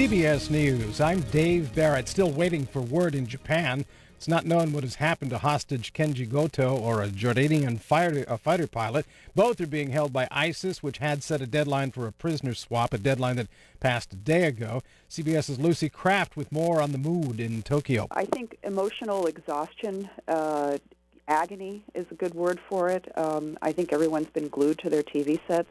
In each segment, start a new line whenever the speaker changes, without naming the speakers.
CBS News, I'm Dave Barrett. Still waiting for word in Japan. It's not known what has happened to hostage Kenji Goto or a Jordanian fighter pilot. Both are being held by ISIS, which had set a deadline for a prisoner swap, a deadline that passed a day ago. CBS's Lucy Kraft with more on the mood in Tokyo.
I think emotional exhaustion, agony is a good word for it. I think everyone's been glued to their TV sets,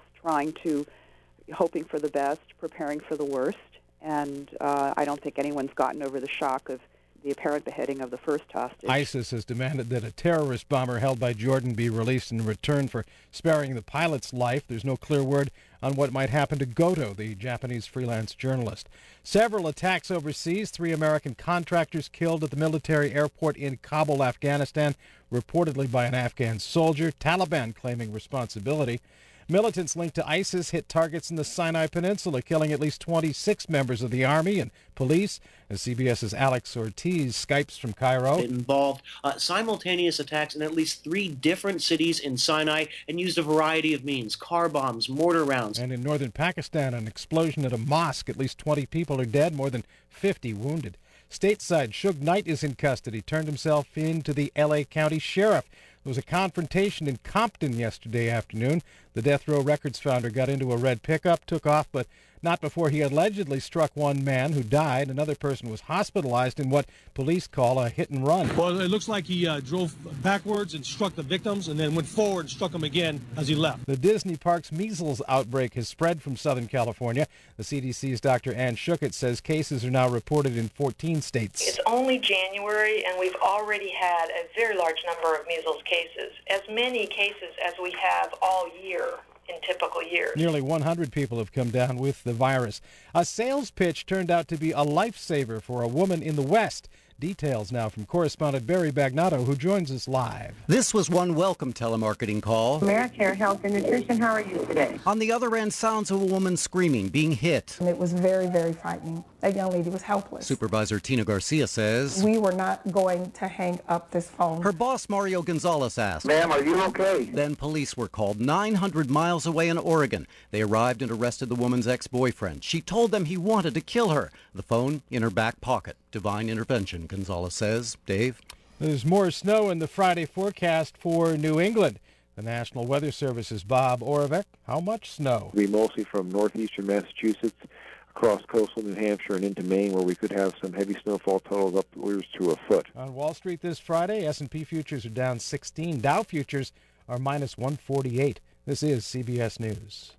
hoping for the best, preparing for the worst. And I don't think anyone's gotten over the shock of the apparent beheading of the first hostage.
ISIS has demanded that a terrorist bomber held by Jordan be released in return for sparing the pilot's life. There's no clear word on what might happen to Goto, the Japanese freelance journalist. Several attacks overseas, 3 American contractors killed at the military airport in Kabul, Afghanistan, reportedly by an Afghan soldier. Taliban claiming responsibility. Militants linked to ISIS hit targets in the Sinai Peninsula, killing at least 26 members of the army and police. As CBS's Alex Ortiz Skypes from Cairo.
It involved simultaneous attacks in at least 3 different cities in Sinai and used a variety of means: car bombs, mortar rounds.
And in northern Pakistan, an explosion at a mosque. At least 20 people are dead, more than 50 wounded. Stateside, Suge Knight is in custody, turned himself in to the L.A. County Sheriff. There was a confrontation in Compton yesterday afternoon. The Death Row Records founder got into a red pickup, took off, but not before he allegedly struck one man who died. Another person was hospitalized in what police call a hit and run.
Well, it looks like he drove backwards and struck the victims and then went forward and struck them again as he left.
The Disney Parks measles outbreak has spread from Southern California. The CDC's Dr. Ann Schuchat says cases are now reported in 14 states.
It's only January, and we've already had a very large number of measles cases, as many cases as we have all year in typical years.
Nearly 100 people have come down with the virus. A sales pitch turned out to be a lifesaver for a woman in the West. Details now from correspondent Barry Bagnato, who joins us live.
This was one welcome telemarketing call.
AmeriCare Health and Nutrition, how are you today?
On the other end, sounds of a woman screaming, being hit.
And it was very, very frightening. That young lady was helpless.
Supervisor Tina Garcia says,
we were not going to hang up this phone.
Her boss, Mario Gonzalez, asked,
"Ma'am, are you okay?"
Then police were called 900 miles away in Oregon. They arrived and arrested the woman's ex-boyfriend. She told them he wanted to kill her. The phone in her back pocket. Divine intervention, Gonzalez says. Dave?
There's more snow in the Friday forecast for New England. The National Weather Service's Bob Oravec. How much snow?
We mostly from northeastern Massachusetts, across coastal New Hampshire and into Maine, where we could have some heavy snowfall totals upwards to a foot.
On Wall Street this Friday, S&P futures are down 16. Dow futures are minus 148. This is CBS News.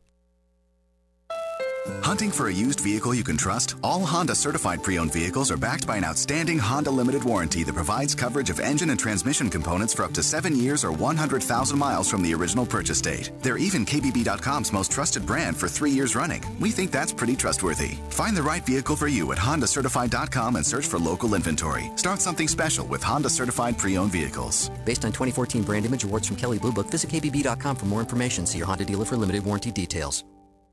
Hunting for a used vehicle you can trust? All Honda certified pre-owned vehicles are backed by an outstanding Honda limited warranty that provides coverage of engine and transmission components for up to 7 years or 100,000 miles from the original purchase date. They're even KBB.com's most trusted brand for 3 years running. We think that's pretty trustworthy. Find the right vehicle for you at HondaCertified.com and search for local inventory. Start something special with Honda certified pre-owned vehicles.
Based on 2014 brand image awards from Kelley Blue Book, visit KBB.com for more information. See your Honda dealer for limited warranty details.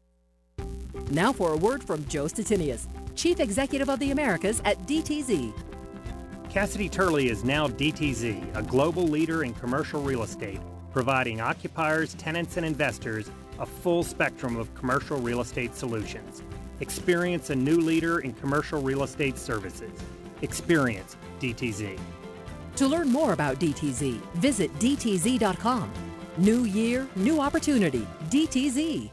Now for a word from Joe Stettinius, Chief Executive of the Americas at DTZ.
Cassidy Turley is now DTZ, a global leader in commercial real estate, providing occupiers, tenants, and investors a full spectrum of commercial real estate solutions. Experience a new leader in commercial real estate services. Experience DTZ.
To learn more about DTZ, visit DTZ.com. New year, new opportunity. DTZ.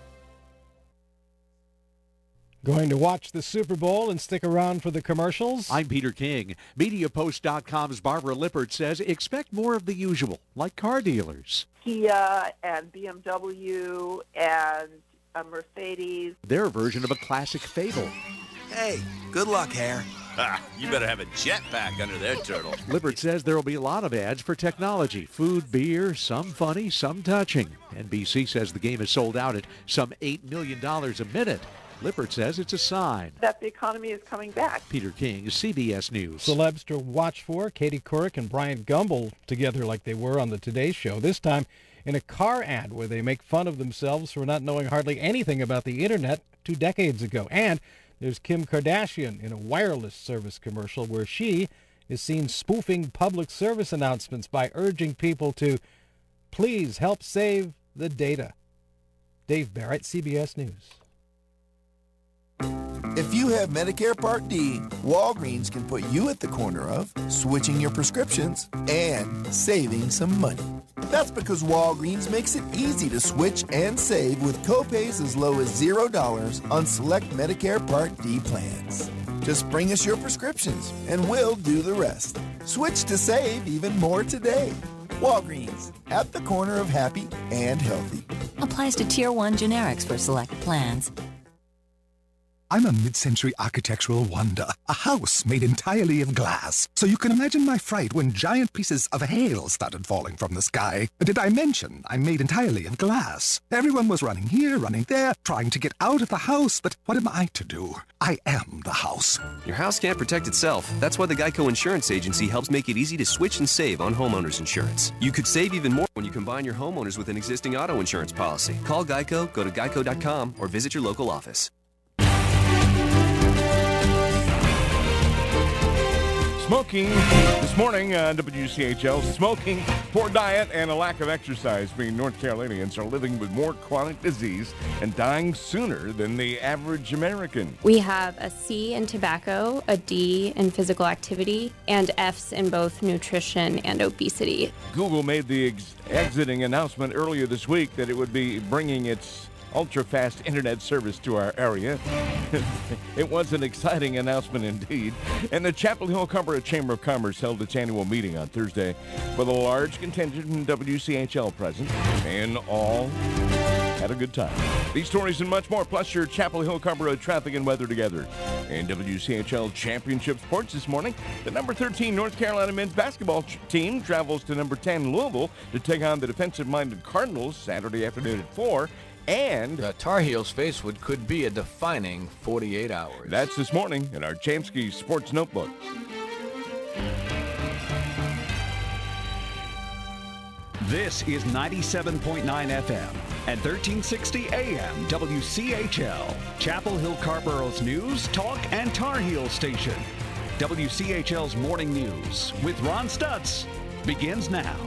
Going to watch the Super Bowl and stick around for the commercials?
I'm Peter King. MediaPost.com's Barbara Lippert says expect more of the usual, like car dealers.
Kia and BMW and a Mercedes.
Their version of a classic fable.
Hey, good luck, Hare.
You better have a jetpack under their turtle.
Lippert says there will be a lot of ads for technology, food, beer, some funny, some touching. NBC says the game is sold out at some $8 million a minute. Lippert says it's a sign
that the economy is coming back.
Peter King, CBS News.
Celebs to watch for: Katie Couric and Brian Gumbel together like they were on the Today Show, this time in a car ad where they make fun of themselves for not knowing hardly anything about the internet 2 decades ago. And there's Kim Kardashian in a wireless service commercial where she is seen spoofing public service announcements by urging people to please help save the data. Dave Barrett, CBS News.
If you have Medicare Part D, Walgreens can put you at the corner of switching your prescriptions and saving some money. That's because Walgreens makes it easy to switch and save with copays as low as $0 on select Medicare Part D plans. Just bring us your prescriptions and we'll do the rest. Switch to save even more today. Walgreens, at the corner of happy and healthy.
Applies to Tier 1 generics for select plans.
I'm a mid-century architectural wonder, a house made entirely of glass. So you can imagine my fright when giant pieces of hail started falling from the sky. Did I mention I'm made entirely of glass? Everyone was running here, running there, trying to get out of the house, but what am I to do? I am the house.
Your house can't protect itself. That's why the Geico Insurance Agency helps make it easy to switch and save on homeowners insurance. You could save even more when you combine your homeowners with an existing auto insurance policy. Call Geico, go to geico.com, or visit your local office.
Smoking this morning on WCHL. Smoking, poor diet, and a lack of exercise mean North Carolinians are living with more chronic disease and dying sooner than the average American.
We have a C in tobacco, a D in physical activity, and Fs in both nutrition and obesity.
Google made the exiting announcement earlier this week that it would be bringing its ultra-fast internet service to our area. It was an exciting announcement indeed. And the Chapel Hill Cumbria Chamber of Commerce held its annual meeting on Thursday with a large contingent and WCHL present, and all had a good time. These stories and much more, plus your Chapel Hill Cumbria traffic and weather together. And WCHL Championship Sports this morning, the number 13 North Carolina men's basketball team travels to number 10 Louisville to take on the defensive-minded Cardinals Saturday afternoon at 4. And
the Tar Heels face what could be a defining 48 hours.
That's this morning in our Chamsky Sports Notebook.
This is 97.9 FM and 1360 AM WCHL, Chapel Hill Carborough's news, talk, and Tar Heel station. WCHL's Morning News with Ron Stutz begins now.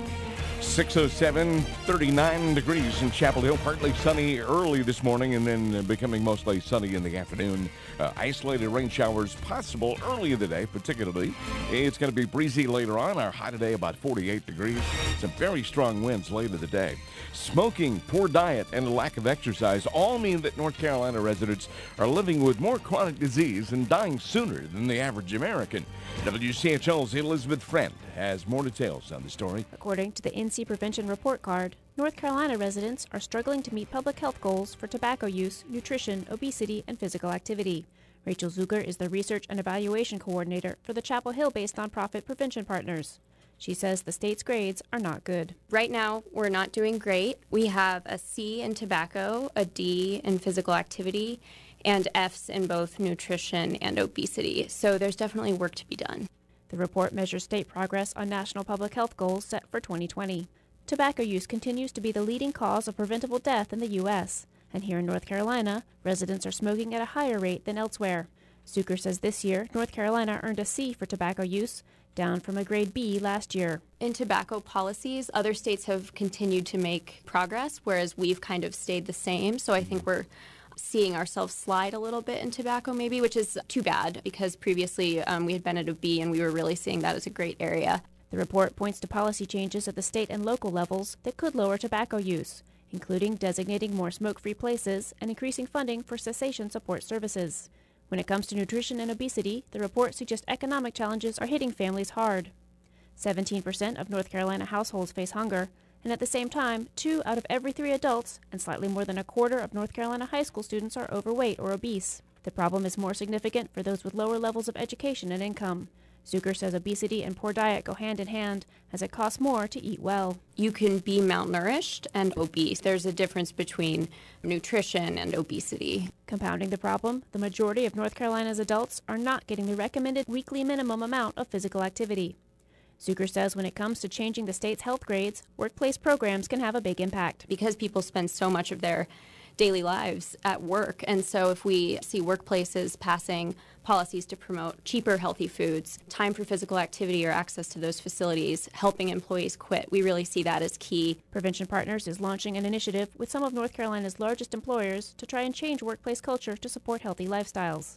6:07, 39 degrees in Chapel Hill. Partly sunny early this morning and then becoming mostly sunny in the afternoon. Isolated rain showers possible early in the day, particularly. It's going to be breezy later on. Our high today about 48 degrees. Some very strong winds late in the day. Smoking, poor diet, and a lack of exercise all mean that North Carolina residents are living with more chronic disease and dying sooner than the average American. WCHL's Elizabeth Friend has more details on the story.
According to the NC Prevention Report Card, North Carolina residents are struggling to meet public health goals for tobacco use, nutrition, obesity, and physical activity. Rachel Zuger is the Research and Evaluation Coordinator for the Chapel Hill-based nonprofit Prevention Partners. She says the state's grades are not good.
Right now, we're not doing great. We have a C in tobacco, a D in physical activity, and Fs in both nutrition and obesity. So there's definitely work to be done.
The report measures state progress on national public health goals set for 2020. Tobacco use continues to be the leading cause of preventable death in the U.S., and here in North Carolina, residents are smoking at a higher rate than elsewhere. Zucker says this year, North Carolina earned a C for tobacco use, down from a grade B last year.
In tobacco policies, other states have continued to make progress, whereas we've kind of stayed the same. So I think we're seeing ourselves slide a little bit in tobacco maybe, which is too bad because previously we had been at a B and we were really seeing that as a great area.
The report points to policy changes at the state and local levels that could lower tobacco use, including designating more smoke-free places and increasing funding for cessation support services. When it comes to nutrition and obesity, the report suggests economic challenges are hitting families hard. 17% of North Carolina households face hunger, and at the same time, 2 out of every 3 adults and slightly more than a quarter of North Carolina high school students are overweight or obese. The problem is more significant for those with lower levels of education and income. Zucker says obesity and poor diet go hand in hand, as it costs more to eat well.
You can be malnourished and obese. There's a difference between nutrition and obesity.
Compounding the problem, the majority of North Carolina's adults are not getting the recommended weekly minimum amount of physical activity. Zucker says when it comes to changing the state's health grades, workplace programs can have a big impact.
Because people spend so much of their daily lives at work, and so if we see workplaces passing policies to promote cheaper healthy foods, time for physical activity or access to those facilities, helping employees quit, we really see that as key.
Prevention Partners is launching an initiative with some of North Carolina's largest employers to try and change workplace culture to support healthy lifestyles.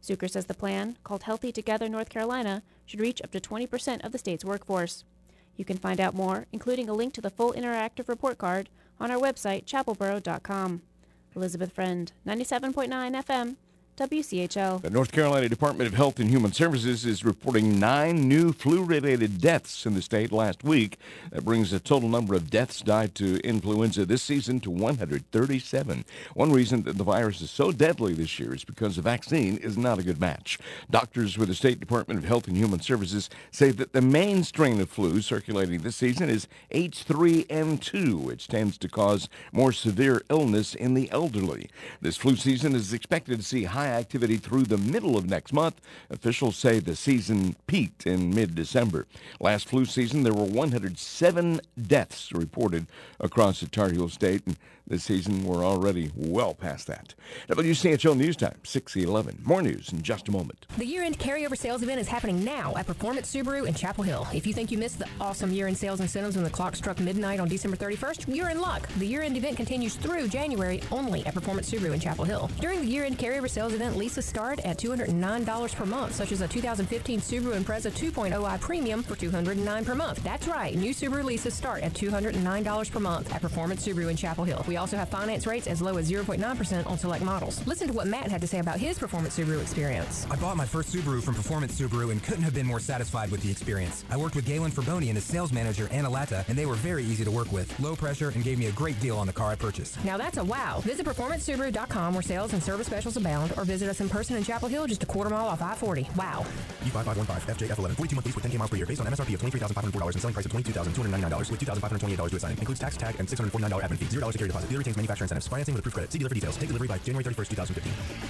Zucker says the plan, called Healthy Together North Carolina, should reach up to 20% of the state's workforce. You can find out more, including a link to the full interactive report card, on our website, chapelboro.com. Elizabeth Friend, 97.9 FM, WCHL.
The North Carolina Department of Health and Human Services is reporting 9 new flu-related deaths in the state last week. That brings the total number of deaths died to influenza this season to 137. One reason that the virus is so deadly this year is because the vaccine is not a good match. Doctors with the State Department of Health and Human Services say that the main strain of flu circulating this season is H3N2, which tends to cause more severe illness in the elderly. This flu season is expected to see high activity through the middle of next month. Officials say the season peaked in mid-December. Last flu season, there were 107 deaths reported across the Tar Heel State, and this season we're already well past that. WCHL News Time, 6:11. More news in just a moment.
The year-end carryover sales event is happening now at Performance Subaru in Chapel Hill. If you think you missed the awesome year-end sales incentives when the clock struck midnight on December 31st, you're in luck. The year-end event continues through January only at Performance Subaru in Chapel Hill. During the year-end carryover sales event, leases start at $209 per month, such as a 2015 Subaru Impreza 2.0i Premium for $209 per month. That's right, new Subaru leases start at $209 per month at Performance Subaru in Chapel Hill. We also have finance rates as low as 0.9% on select models. Listen to what Matt had to say about his Performance Subaru experience.
I bought my first Subaru from Performance Subaru and couldn't have been more satisfied with the experience. I worked with Galen Ferbonian as sales manager and Alata, and they were very easy to work with, low pressure, and gave me a great deal on the car I purchased.
Now that's a wow. Visit PerformanceSubaru.com where sales and service specials abound, or visit us in person in Chapel Hill, just a quarter mile off I-40. Wow.
E5515 FJF11, 42-month lease with 10K miles per year, based on MSRP of $23,504 and selling price of $22,299 with $2,528 to assign. Includes tax, tag, and $649 admin fee. $0 security deposit. Dealer retains manufacturer incentives. Financing with approved credit. See dealer for details. Take delivery by January 31st, 2015.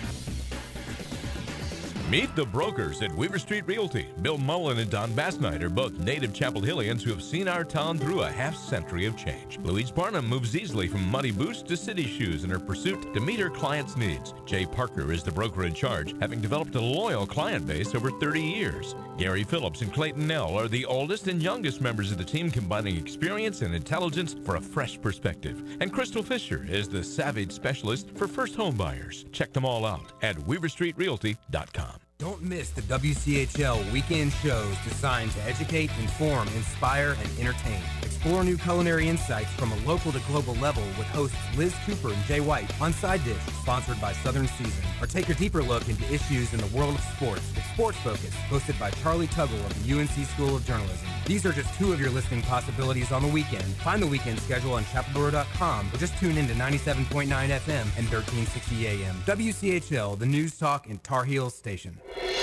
Meet the brokers at Weaver Street Realty. Bill Mullen and Don Bassnight are both native Chapel Hillians who have seen our town through a half-century of change. Louise Barnum moves easily from muddy boots to city shoes in her pursuit to meet her clients' needs. Jay Parker is the broker in charge, having developed a loyal client base over 30 years. Gary Phillips and Clayton Nell are the oldest and youngest members of the team, combining experience and intelligence for a fresh perspective. And Crystal Fisher is the savvy specialist for first home buyers. Check them all out at weaverstreetrealty.com.
Don't miss the WCHL weekend shows designed to educate, inform, inspire, and entertain. Explore new culinary insights from a local to global level with hosts Liz Cooper and Jay White on Side Dish, sponsored by Southern Season. Or take a deeper look into issues in the world of sports with Sports Focus, hosted by Charlie Tuggle of the UNC School of Journalism. These are just two of your listening possibilities on the weekend. Find the weekend schedule on chapelboro.com or just tune in to 97.9 FM and 1360 AM. WCHL, the news talk and Tar Heels station.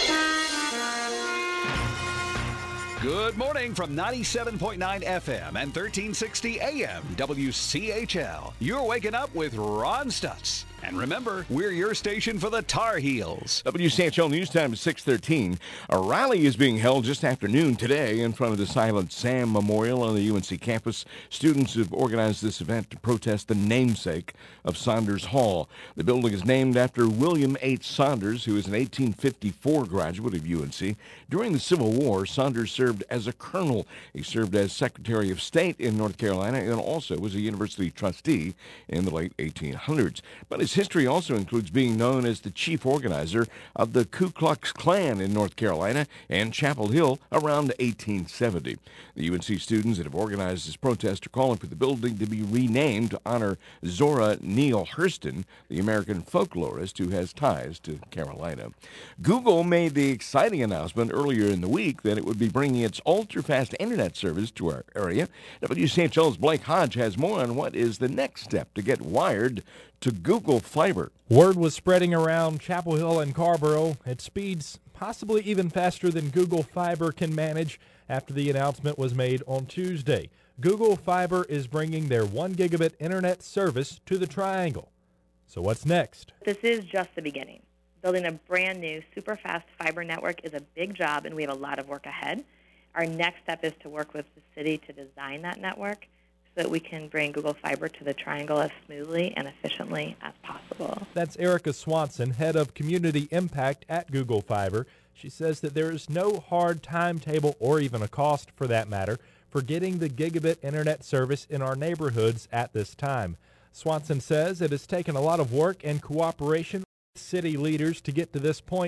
Good morning from 97.9 FM and 1360 AM WCHL. You're waking up with Ron Stutz. And remember, we're your station for the Tar Heels.
WCHL News Time is 6:13. A rally is being held just after noon today in front of the Silent Sam Memorial on the UNC campus. Students have organized this event to protest the namesake of Saunders Hall. The building is named after William H. Saunders, who is an 1854 graduate of UNC. During the Civil War, Saunders served as a colonel. He served as Secretary of State in North Carolina and also was a university trustee in the late 1800s. But his history also includes being known as the chief organizer of the Ku Klux Klan in North Carolina and Chapel Hill around 1870. The UNC students that have organized this protest are calling for the building to be renamed to honor Zora Neale Hurston, the American folklorist who has ties to Carolina. Google made the exciting announcement earlier in the week that it would be bringing its ultra-fast internet service to our area. WCHL's Blake Hodge has more on what is the next step to get wired to Google Fiber.
Word was spreading around Chapel Hill and Carborough at speeds possibly even faster than Google Fiber can manage after the announcement was made on Tuesday. Google Fiber is bringing their 1 gigabit internet service to the Triangle. So what's next?
This is just the beginning. Building a brand new super fast fiber network is a big job, and we have a lot of work ahead. Our next step is to work with the city to design that network so that we can bring Google Fiber to the Triangle as smoothly and efficiently as possible.
That's Erica Swanson, head of community impact at Google Fiber. She says that there is no hard timetable, or even a cost for that matter, for getting the gigabit internet service in our neighborhoods at this time. Swanson says it has taken a lot of work and cooperation with city leaders to get to this point,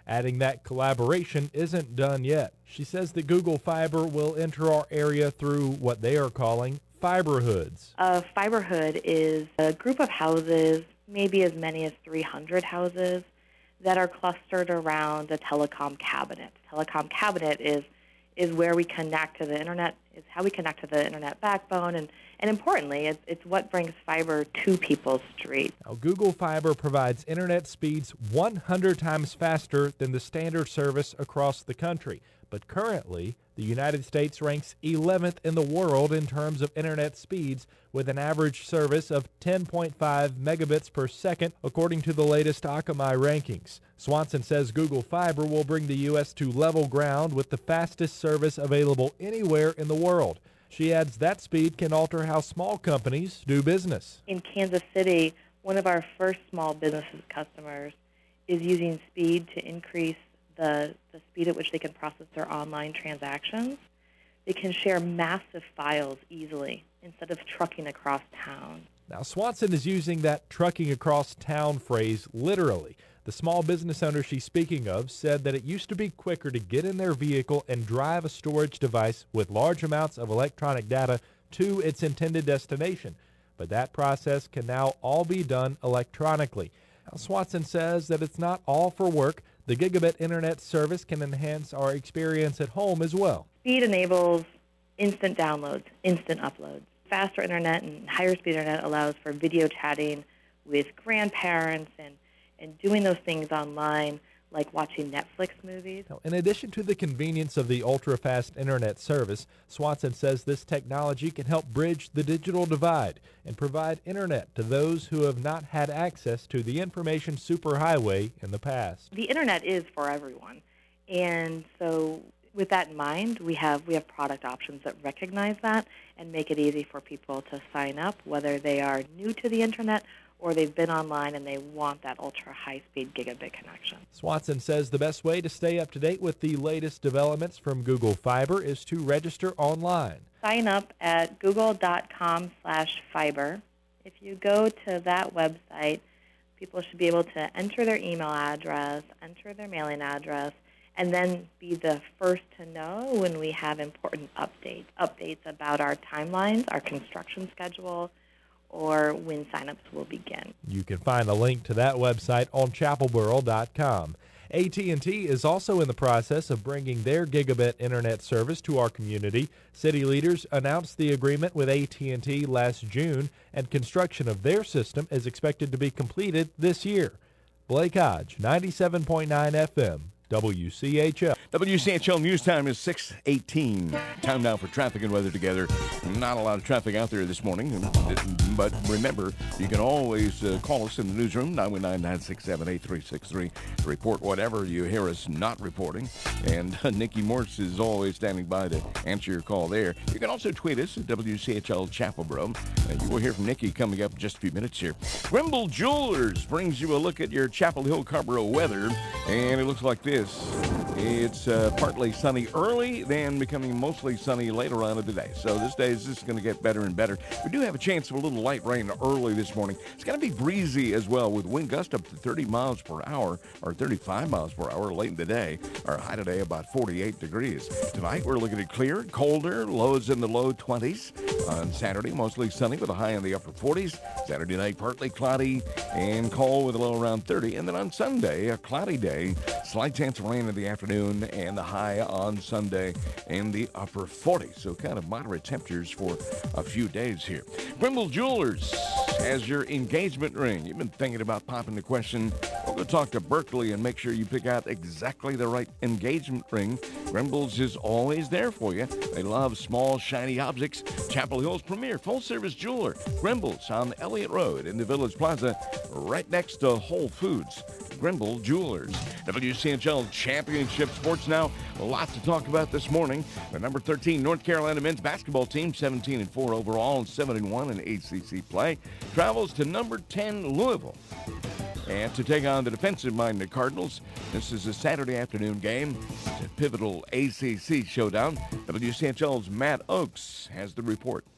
adding that collaboration isn't done yet. She says that Google Fiber will enter our area through what they are calling fiberhoods.
A fiberhood is a group of houses, maybe as many as 300 houses, that are clustered around a telecom cabinet. Telecom cabinet is where we connect to the internet, is how we connect to the internet backbone, and importantly, it's what brings fiber to people's streets.
Now, Google Fiber provides internet speeds 100 times faster than the standard service across the country. But currently, the United States ranks 11th in the world in terms of internet speeds, with an average service of 10.5 megabits per second, according to the latest Akamai rankings. Swanson says Google Fiber will bring the U.S. to level ground with the fastest service available anywhere in the world. She adds that speed can alter how small companies do business.
In Kansas City, one of our first small businesses customers is using speed to increase the speed at which they can process their online transactions. They can share massive files easily instead of trucking across town.
Now, Swanson is using that trucking across town phrase literally. The small business owner she's speaking of said that it used to be quicker to get in their vehicle and drive a storage device with large amounts of electronic data to its intended destination. But that process can now all be done electronically. Now, Swanson says that it's not all for work. The gigabit internet service can enhance our experience at home as well.
Speed enables instant downloads, instant uploads. Faster internet and higher speed internet allows for video chatting with grandparents and doing those things online, like watching Netflix movies.
Now, in addition to the convenience of the ultra-fast internet service, Swanson says this technology can help bridge the digital divide and provide internet to those who have not had access to the information superhighway in the past.
The internet is for everyone, and so with that in mind, we have product options that recognize that and make it easy for people to sign up, whether they are new to the internet or they've been online and they want that ultra-high-speed gigabit connection.
Swanson says the best way to stay up to date with the latest developments from Google Fiber is to register online.
Sign up at google.com/fiber. If you go to that website, people should be able to enter their email address, enter their mailing address, and then be the first to know when we have important updates about our timelines, our construction schedule, or when signups will begin.
You can find a link to that website on chapelboro.com. AT&T is also in the process of bringing their gigabit internet service to our community. City leaders announced the agreement with AT&T last June, and construction of their system is expected to be completed this year. Blake Hodge, 97.9 FM. WCHL.
WCHL News Time is 6:18. Time now for traffic and weather together. Not a lot of traffic out there this morning, but remember, you can always call us in the newsroom, 919-967-8363, to report whatever you hear us not reporting. And Nikki Morse is always standing by to answer your call there. You can also tweet us at WCHL Chapelboro. You will hear from Nikki coming up in just a few minutes here. Grimble Jewelers brings you a look at your Chapel Hill Carrboro weather, and it looks like this. It's partly sunny early, then becoming mostly sunny later on in the day. So this day is just going to get better and better. We do have a chance of a little light rain early this morning. It's going to be breezy as well, with wind gusts up to 30 miles per hour or 35 miles per hour late in the day. Our high today about 48 degrees. Tonight we're looking at clear, colder, lows in the low 20s. On Saturday, mostly sunny with a high in the upper 40s. Saturday night, partly cloudy and cold with a low around 30. And then on Sunday, a cloudy day, slight chance of rain in the afternoon, and the high on Sunday in the upper 40s. So kind of moderate temperatures for a few days here. Grimble Jewelers has your engagement ring. You've been thinking about popping the question. We'll go talk to Berkeley and make sure you pick out exactly the right engagement ring. Grimble's is always there for you. They love small, shiny objects. Chapel Hill's premier full-service jeweler, Grimble's on Elliott Road in the Village Plaza, right next to Whole Foods. Grimble Jewelers. WCHL Championship Sports now. A lot to talk about this morning. The number 13 North Carolina men's basketball team, 17-4 overall and 7-1 in ACC play, travels to number 10 Louisville. And to take on the defensive-minded Cardinals, this is a Saturday afternoon game. It's a pivotal ACC showdown. WCHL's Matt Oakes has the report.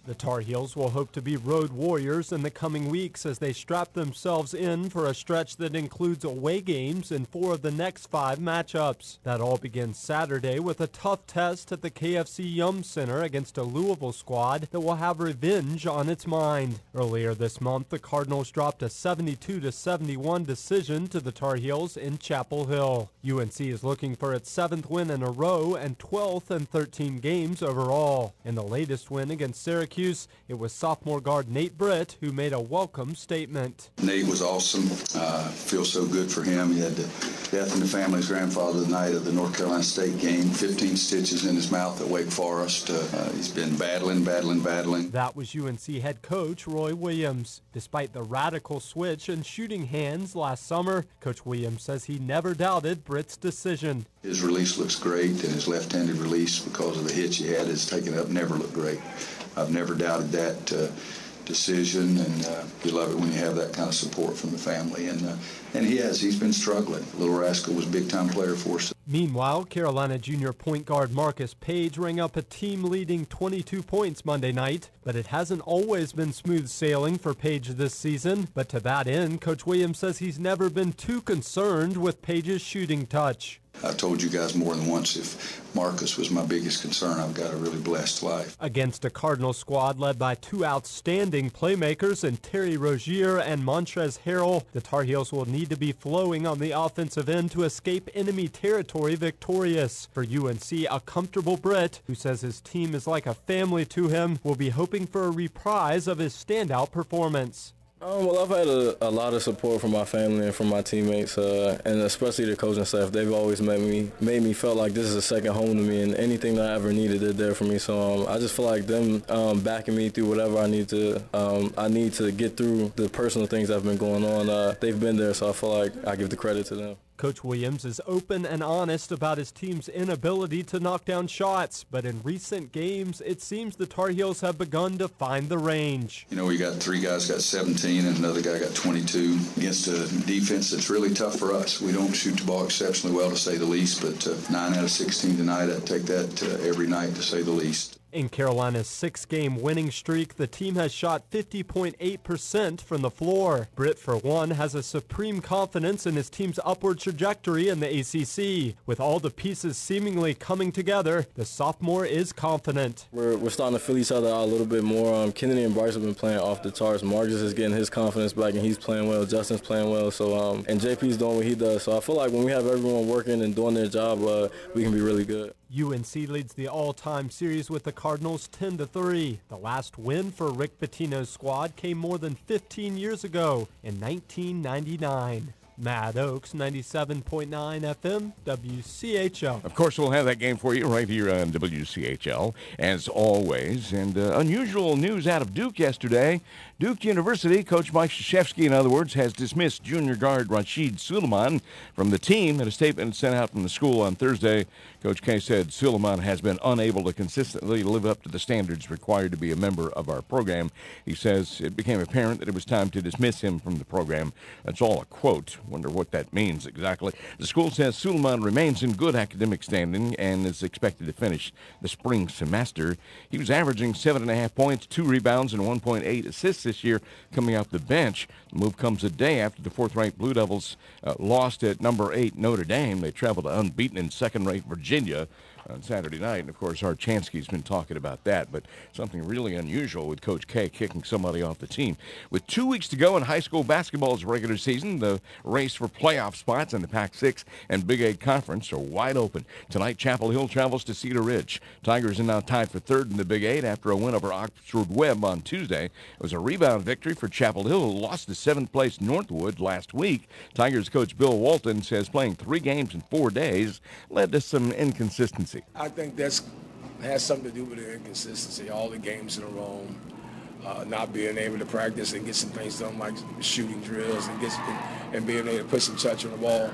The Tar Heels will hope to be road warriors in the coming weeks as they strap themselves in for a stretch that includes away games in 4 of the next 5 matchups. That all begins Saturday with a tough test at the KFC Yum Center against a Louisville squad that will have revenge on its mind. Earlier this month, the Cardinals dropped a 72-71 decision to the Tar Heels in Chapel Hill. UNC is looking for its 7th win in a row and 12th in 13 games overall. In the latest win against Syracuse, it was sophomore guard Nate Britt who made a welcome statement.
Nate was awesome. Feel so good for him. He had the death in the family's grandfather the night of the North Carolina State game. 15 stitches in his mouth at Wake Forest. He's been battling.
That was UNC head coach Roy Williams. Despite the radical switch in shooting hands last summer, Coach Williams says he never doubted Britt's decision.
His release looks great, and his left-handed release, because of the hitch he had, his taking it up never looked great. I've never doubted that decision, and you love it when you have that kind of support from the family. And he's been struggling. Little Rascal was a big-time player for us.
Meanwhile, Carolina junior point guard Marcus Page rang up a team-leading 22 points Monday night, but it hasn't always been smooth sailing for Page this season. But to that end, Coach Williams says he's never been too concerned with Page's shooting touch.
I've told you guys more than once, if Marcus was my biggest concern, I've got a really blessed life.
Against a Cardinal squad led by 2 outstanding playmakers in Terry Rozier and Montrezl Harrell, the Tar Heels will need to be flowing on the offensive end to escape enemy territory victorious. For UNC, a comfortable Britt, who says his team is like a family to him, will be hoping for a reprise of his standout performance.
Well, I've had a lot of support from my family and from my teammates, and especially the coaching staff. They've always made me feel like this is a second home to me, and anything that I ever needed, they're there for me. So I just feel like them backing me through whatever I need to get through the personal things that have been going on. They've been there, so I feel like I give the credit to them.
Coach Williams is open and honest about his team's inability to knock down shots, but in recent games, it seems the Tar Heels have begun to find the range.
You know, we got 3 guys got 17 and another guy got 22 against a defense that's really tough for us. We don't shoot the ball exceptionally well, to say the least, but 9 out of 16 tonight, I'd take that every night, to say the least.
In Carolina's 6-game winning streak, the team has shot 50.8% from the floor. Britt, for one, has a supreme confidence in his team's upward trajectory in the ACC. With all the pieces seemingly coming together, the sophomore is confident.
We're starting to feel each other out a little bit more. Kennedy and Bryce have been playing off the charts. Marcus is getting his confidence back, and he's playing well. Justin's playing well. So and JP's doing what he does. So I feel like when we have everyone working and doing their job, we can be really good.
UNC leads the all-time series with the Cardinals 10-3. The last win for Rick Pitino's squad came more than 15 years ago in 1999. Matt Oakes, 97.9 FM, WCHL.
Of course, we'll have that game for you right here on WCHL, as always. And unusual news out of Duke yesterday. Duke University, Coach Mike Krzyzewski, in other words, has dismissed junior guard Rashid Suleiman from the team. In a statement sent out from the school on Thursday, Coach K said Suleiman has been unable to consistently live up to the standards required to be a member of our program. He says it became apparent that it was time to dismiss him from the program. That's all a quote. Wonder what that means exactly. The school says Suleiman remains in good academic standing and is expected to finish the spring semester. He was averaging 7.5 points, 2 rebounds, and 1.8 assists this year coming off the bench. The move comes a day after the 4th-ranked Blue Devils lost at number 8 Notre Dame. They traveled to unbeaten in 2nd-ranked Virginia on Saturday night. And, of course, Harchansky's been talking about that, but something really unusual with Coach K kicking somebody off the team. With 2 weeks to go in high school basketball's regular season, the race for playoff spots in the Pac-6 and Big 8 Conference are wide open. Tonight, Chapel Hill travels to Cedar Ridge. Tigers are now tied for 3rd in the Big 8 after a win over Oxford Webb on Tuesday. It was a rebound victory for Chapel Hill, who lost to 7th-place Northwood last week. Tigers coach Bill Walton says playing 3 games in 4 days led to some inconsistency.
I think that has something to do with the inconsistency, all the games in a row, not being able to practice and get some things done like shooting drills and being able to put some touch on the ball.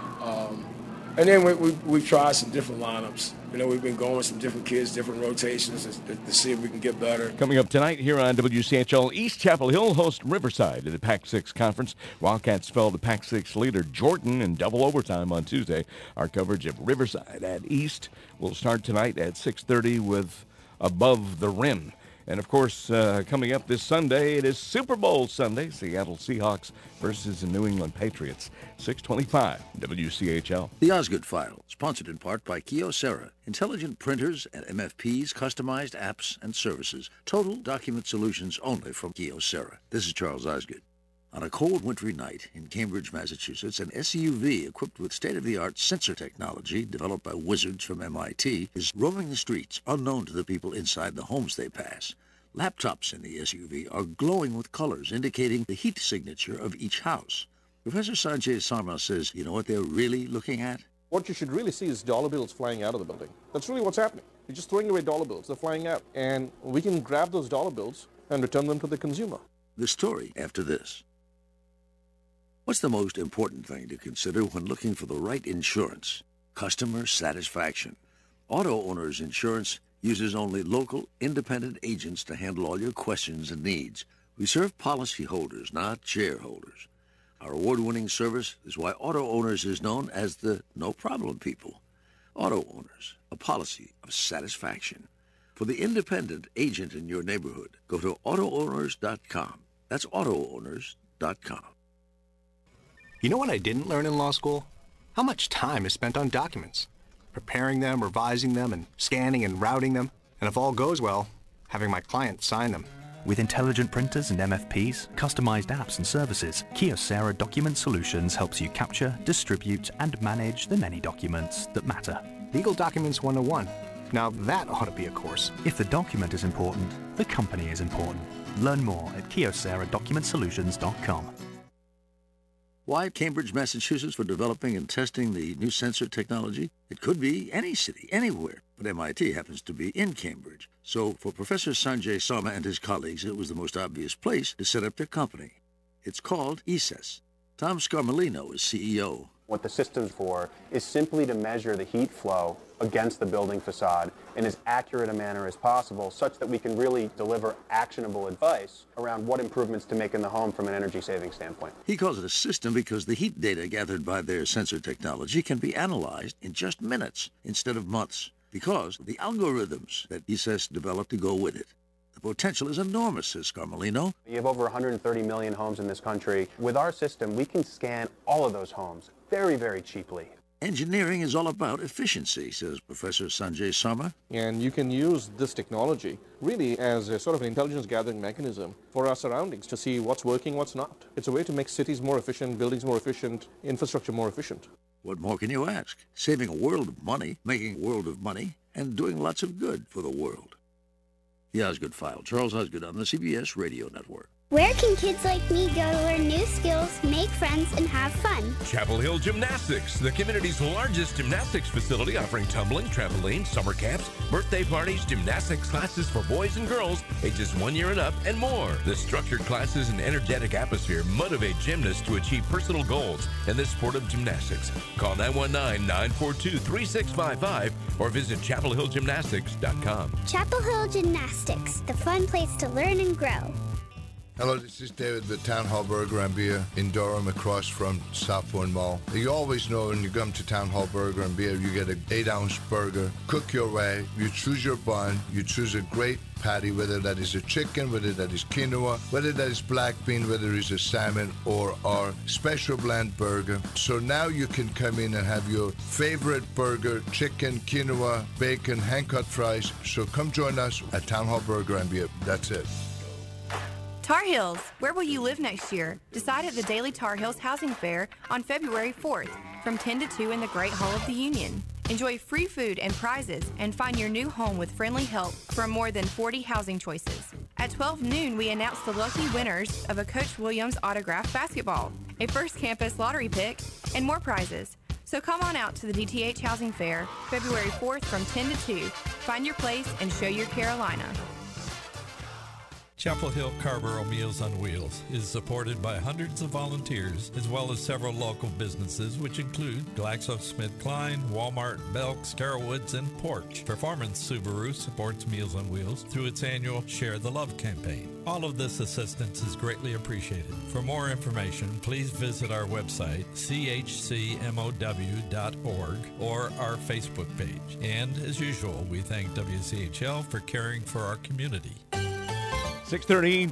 And then we've tried some different lineups. You know, we've been going with some different kids, different rotations to see if we can get better.
Coming up tonight here on WCHL, East Chapel Hill host Riverside in the Pac-6 Conference. Wildcats fell to Pac-6 leader Jordan in double overtime on Tuesday. Our coverage of Riverside at East will start tonight at 6:30 with Above the Rim. And, of course, coming up this Sunday, it is Super Bowl Sunday, Seattle Seahawks versus the New England Patriots, 625 WCHL.
The Osgood File, sponsored in part by Kyocera, intelligent printers and MFPs, customized apps and services, total document solutions only from Kyocera. This is Charles Osgood. On a cold, wintry night in Cambridge, Massachusetts, an SUV equipped with state-of-the-art sensor technology developed by wizards from MIT is roaming the streets unknown to the people inside the homes they pass. Laptops in the SUV are glowing with colors indicating the heat signature of each house. Professor Sanjay Sarma says, you know what they're really looking at?
What you should really see is dollar bills flying out of the building. That's really what's happening. You're just throwing away dollar bills. They're flying out. And we can grab those dollar bills and return them to the consumer.
The story after this. What's the most important thing to consider when looking for the right insurance? Customer satisfaction. Auto Owners Insurance uses only local, independent agents to handle all your questions and needs. We serve policyholders, not shareholders. Our award-winning service is why Auto Owners is known as the no-problem people. Auto Owners, a policy of satisfaction. For the independent agent in your neighborhood, go to AutoOwners.com. That's AutoOwners.com.
You know what I didn't learn in law school? How much time is spent on documents, preparing them, revising them, and scanning and routing them, and if all goes well, having my client sign them.
With intelligent printers and MFPs, customized apps and services, Kyocera Document Solutions helps you capture, distribute, and manage the many documents that matter.
Legal Documents 101. Now that ought to be a course.
If the document is important, the company is important. Learn more at KyoceraDocumentSolutions.com.
Why Cambridge, Massachusetts for developing and testing the new sensor technology? It could be any city, anywhere, but MIT happens to be in Cambridge. So for Professor Sanjay Sarma and his colleagues, it was the most obvious place to set up their company. It's called ESES. Tom Scarmelino is CEO.
What the system's for is simply to measure the heat flow against the building facade in as accurate a manner as possible such that we can really deliver actionable advice around what improvements to make in the home from an energy saving standpoint.
He calls it a system because the heat data gathered by their sensor technology can be analyzed in just minutes instead of months because of the algorithms that ESES developed to go with it. The potential is enormous, says Scarmelino.
You have over 130 million homes in this country. With our system, we can scan all of those homes very, very cheaply.
Engineering is all about efficiency, says Professor Sanjay Sarma.
And you can use this technology really as a sort of an intelligence gathering mechanism for our surroundings to see what's working, what's not. It's a way to make cities more efficient, buildings more efficient, infrastructure more efficient.
What more can you ask? Saving a world of money, making a world of money, and doing lots of good for the world. The Osgood File. Charles Osgood on the CBS Radio Network.
Where can kids like me go to learn new skills, make friends, and have fun?
Chapel Hill Gymnastics, the community's largest gymnastics facility offering tumbling, trampoline, summer camps, birthday parties, gymnastics classes for boys and girls ages 1 year and up, and more. The structured classes and energetic atmosphere motivate gymnasts to achieve personal goals in the sport of gymnastics. Call 919-942-3655 or visit chapelhillgymnastics.com.
Chapel Hill Gymnastics, the fun place to learn and grow.
Hello, this is David with Town Hall Burger and Beer in Durham across from Southbourne Mall. You always know when you come to Town Hall Burger and Beer, you get an 8-ounce burger. Cook your way. You choose your bun. You choose a great patty, whether that is a chicken, whether that is quinoa, whether that is black bean, whether it's a salmon or our special blend burger. So now you can come in and have your favorite burger, chicken, quinoa, bacon, hand-cut fries. So come join us at Town Hall Burger and Beer. That's it.
Tar Heels, where will you live next year? Decide at the Daily Tar Heels Housing Fair on February 4th from 10 to 2 in the Great Hall of the Union. Enjoy free food and prizes and find your new home with friendly help from more than 40 housing choices. At 12 noon, we announce the lucky winners of a Coach Williams autographed basketball, a first campus lottery pick, and more prizes. So come on out to the DTH Housing Fair, February 4th from 10 to 2. Find your place and show your Carolina.
Chapel Hill Carrboro Meals on Wheels is supported by hundreds of volunteers as well as several local businesses which include GlaxoSmithKline, Walmart, Belk's, Carolwoods, and Porch. Performance Subaru supports Meals on Wheels through its annual Share the Love campaign. All of this assistance is greatly appreciated. For more information, please visit our website, chcmow.org, or our Facebook page. And as usual, we thank WCHL for caring for our community.
6:30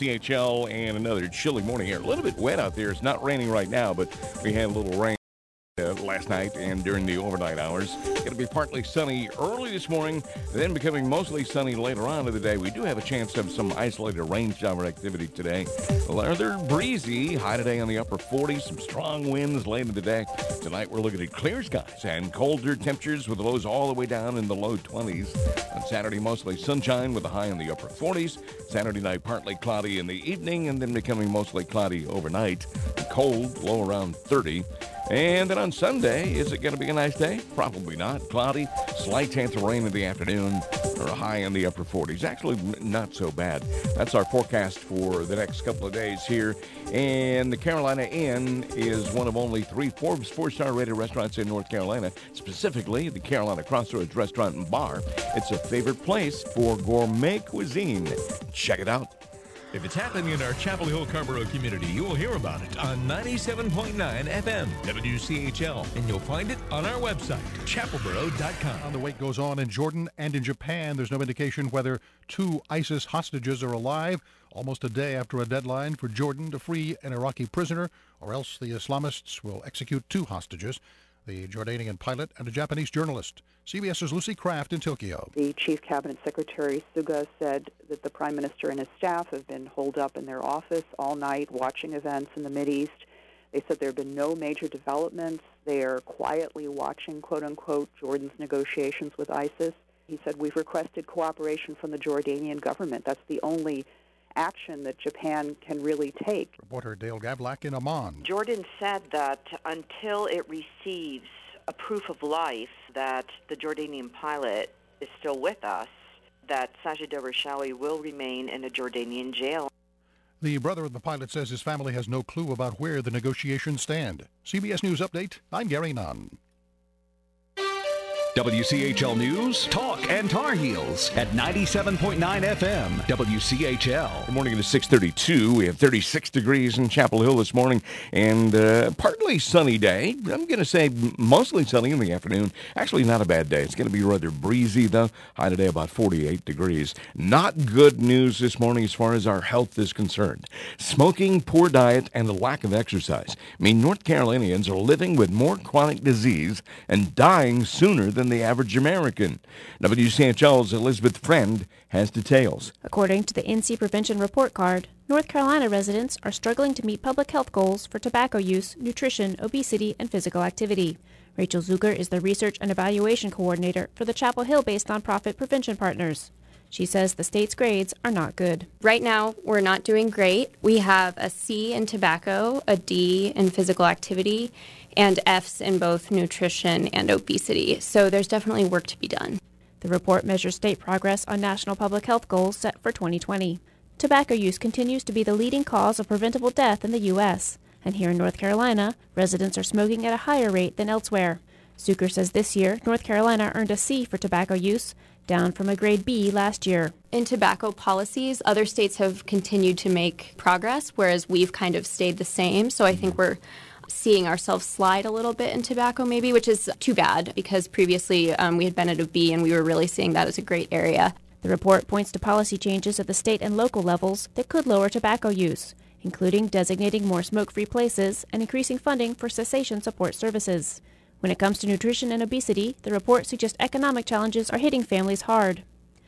WCHL, and another chilly morning here. A little bit wet out there. It's not raining right now, but we had a little rain last night and during the overnight hours. It's going to be partly sunny early this morning, then becoming mostly sunny later on in the day. We do have a chance of some isolated rain shower activity today. Rather breezy, high today on the upper 40s, some strong winds late in the day. Tonight we're looking at clear skies and colder temperatures with the lows all the way down in the low 20s. On Saturday, mostly sunshine with a high in the upper 40s. Saturday night, partly cloudy in the evening and then becoming mostly cloudy overnight. Cold, low around 30. And then on Sunday, is it going to be a nice day? Probably not. Cloudy, slight chance of rain in the afternoon, or a high in the upper 40s. Actually, not so bad. That's our forecast for the next couple of days here. And the Carolina Inn is one of only 3 Forbes 4-star rated restaurants in North Carolina, specifically the Carolina Crossroads Restaurant and Bar. It's a favorite place for gourmet cuisine. Check it out.
If it's happening in our Chapel Hill Carrboro community, you will hear about it on 97.9 FM WCHL, and you'll find it on our website, chapelboro.com.
The wait goes on in Jordan and in Japan. There's no indication whether 2 ISIS hostages are alive, almost a day after a deadline for Jordan to free an Iraqi prisoner, or else the Islamists will execute 2 hostages, the Jordanian pilot and a Japanese journalist. CBS's Lucy Kraft in Tokyo.
The Chief Cabinet Secretary Suga said that the Prime Minister and his staff have been holed up in their office all night watching events in the Mideast. They said there have been no major developments. They are quietly watching, quote-unquote, Jordan's negotiations with ISIS. He said, we've requested cooperation from the Jordanian government. That's the only action that Japan can really take.
Reporter Dale Gavlak in Amman.
Jordan said that until it receives a proof of life that the Jordanian pilot is still with us, that Sajid Darshawi will remain in a Jordanian jail.
The brother of the pilot says his family has no clue about where the negotiations stand. CBS News Update, I'm Gary Nunn.
WCHL News, Talk, and Tar Heels at 97.9 FM, WCHL.
Good morning. It is 6:32. We have 36 degrees in Chapel Hill this morning, and partly sunny day. I'm going to say mostly sunny in the afternoon. Actually, not a bad day. It's going to be rather breezy, though. High today about 48 degrees. Not good news this morning as far as our health is concerned. Smoking, poor diet, and a lack of exercise mean North Carolinians are living with more chronic disease and dying sooner than the average American. WCHL's Elizabeth Friend has details.
According to the NC Prevention Report Card, North Carolina residents are struggling to meet public health goals for tobacco use, nutrition, obesity, and physical activity. Rachel Zucker is the Research and Evaluation Coordinator for the Chapel Hill-based nonprofit Prevention Partners. She says the state's grades are not good.
Right now, we're not doing great. We have a C in tobacco, a D in physical activity, and Fs in both nutrition and obesity. So there's definitely work to be done.
The report measures state progress on national public health goals set for 2020. Tobacco use continues to be the leading cause of preventable death in the U.S., and here in North Carolina, residents are smoking at a higher rate than elsewhere. Zucker says this year, North Carolina earned a C for tobacco use, down from a grade B last year.
In tobacco policies, other states have continued to make progress, whereas we've kind of stayed the same. So I think we're seeing ourselves slide a little bit in tobacco maybe, which is too bad because previously we had been at a B and we were really seeing that as a great area.
The report points to policy changes at the state and local levels that could lower tobacco use, including designating more smoke-free places and increasing funding for cessation support services. When it comes to nutrition and obesity, the report suggests economic challenges are hitting families hard.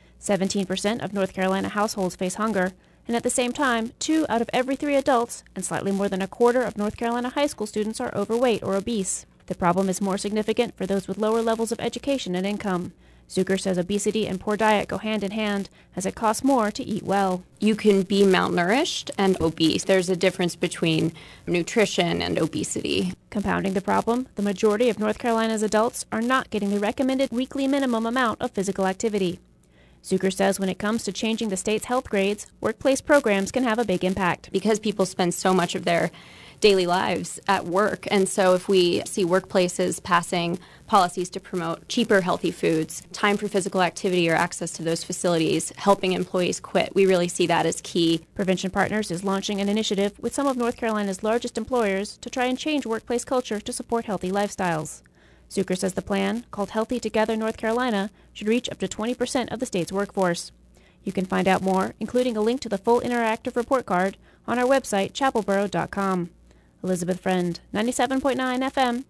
17% of North Carolina households face hunger, and at the same time, 2 out of every 3 adults and slightly more than a quarter of North Carolina high school students are overweight or obese. The problem is more significant for those with lower levels of education and income. Zucker says obesity and poor diet go hand in hand, as it costs more to eat well.
You can be malnourished and obese. There's a difference between nutrition and obesity.
Compounding the problem, the majority of North Carolina's adults are not getting the recommended weekly minimum amount of physical activity. Zucker says when it comes to changing the state's health grades, workplace programs can have a big impact.
Because people spend so much of their daily lives at work, and so if we see workplaces passing policies to promote cheaper healthy foods, time for physical activity or access to those facilities, helping employees quit, we really see that as key.
Prevention Partners is launching an initiative with some of North Carolina's largest employers to try and change workplace culture to support healthy lifestyles. Zucker says the plan, called Healthy Together North Carolina, should reach up to 20% of the state's workforce. You can find out more, including a link to the full interactive report card, on our website, chapelboro.com. Elizabeth Friend, 97.9 FM,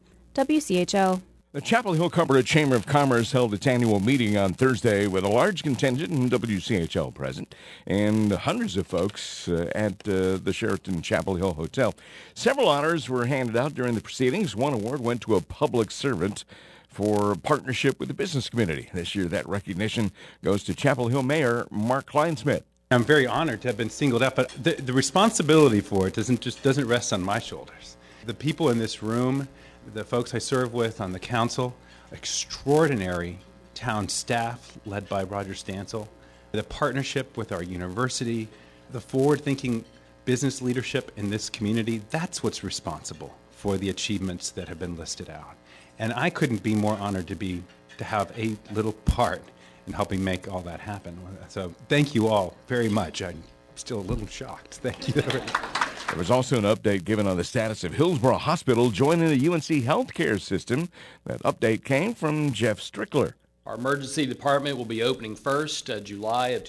WCHL.
The Chapel Hill Carpenter Chamber of Commerce held its annual meeting on Thursday with a large contingent in WCHL present and hundreds of folks at the Sheraton Chapel Hill Hotel. Several honors were handed out during the proceedings. One award went to a public servant for partnership with the business community. This year, that recognition goes to Chapel Hill Mayor Mark Kleinsmith.
I'm very honored to have been singled out, but the responsibility for it doesn't rest on my shoulders. The people in this room, the folks I serve with on the council, extraordinary town staff led by Roger Stansel, the partnership with our university, the forward-thinking business leadership in this community, that's what's responsible for the achievements that have been listed out. And I couldn't be more honored to have a little part in helping make all that happen. So thank you all very much. I'm still a little shocked. Thank you.
There was also an update given on the status of Hillsborough Hospital joining the UNC healthcare system. That update came from Jeff Strickler.
Our emergency department will be opening first July of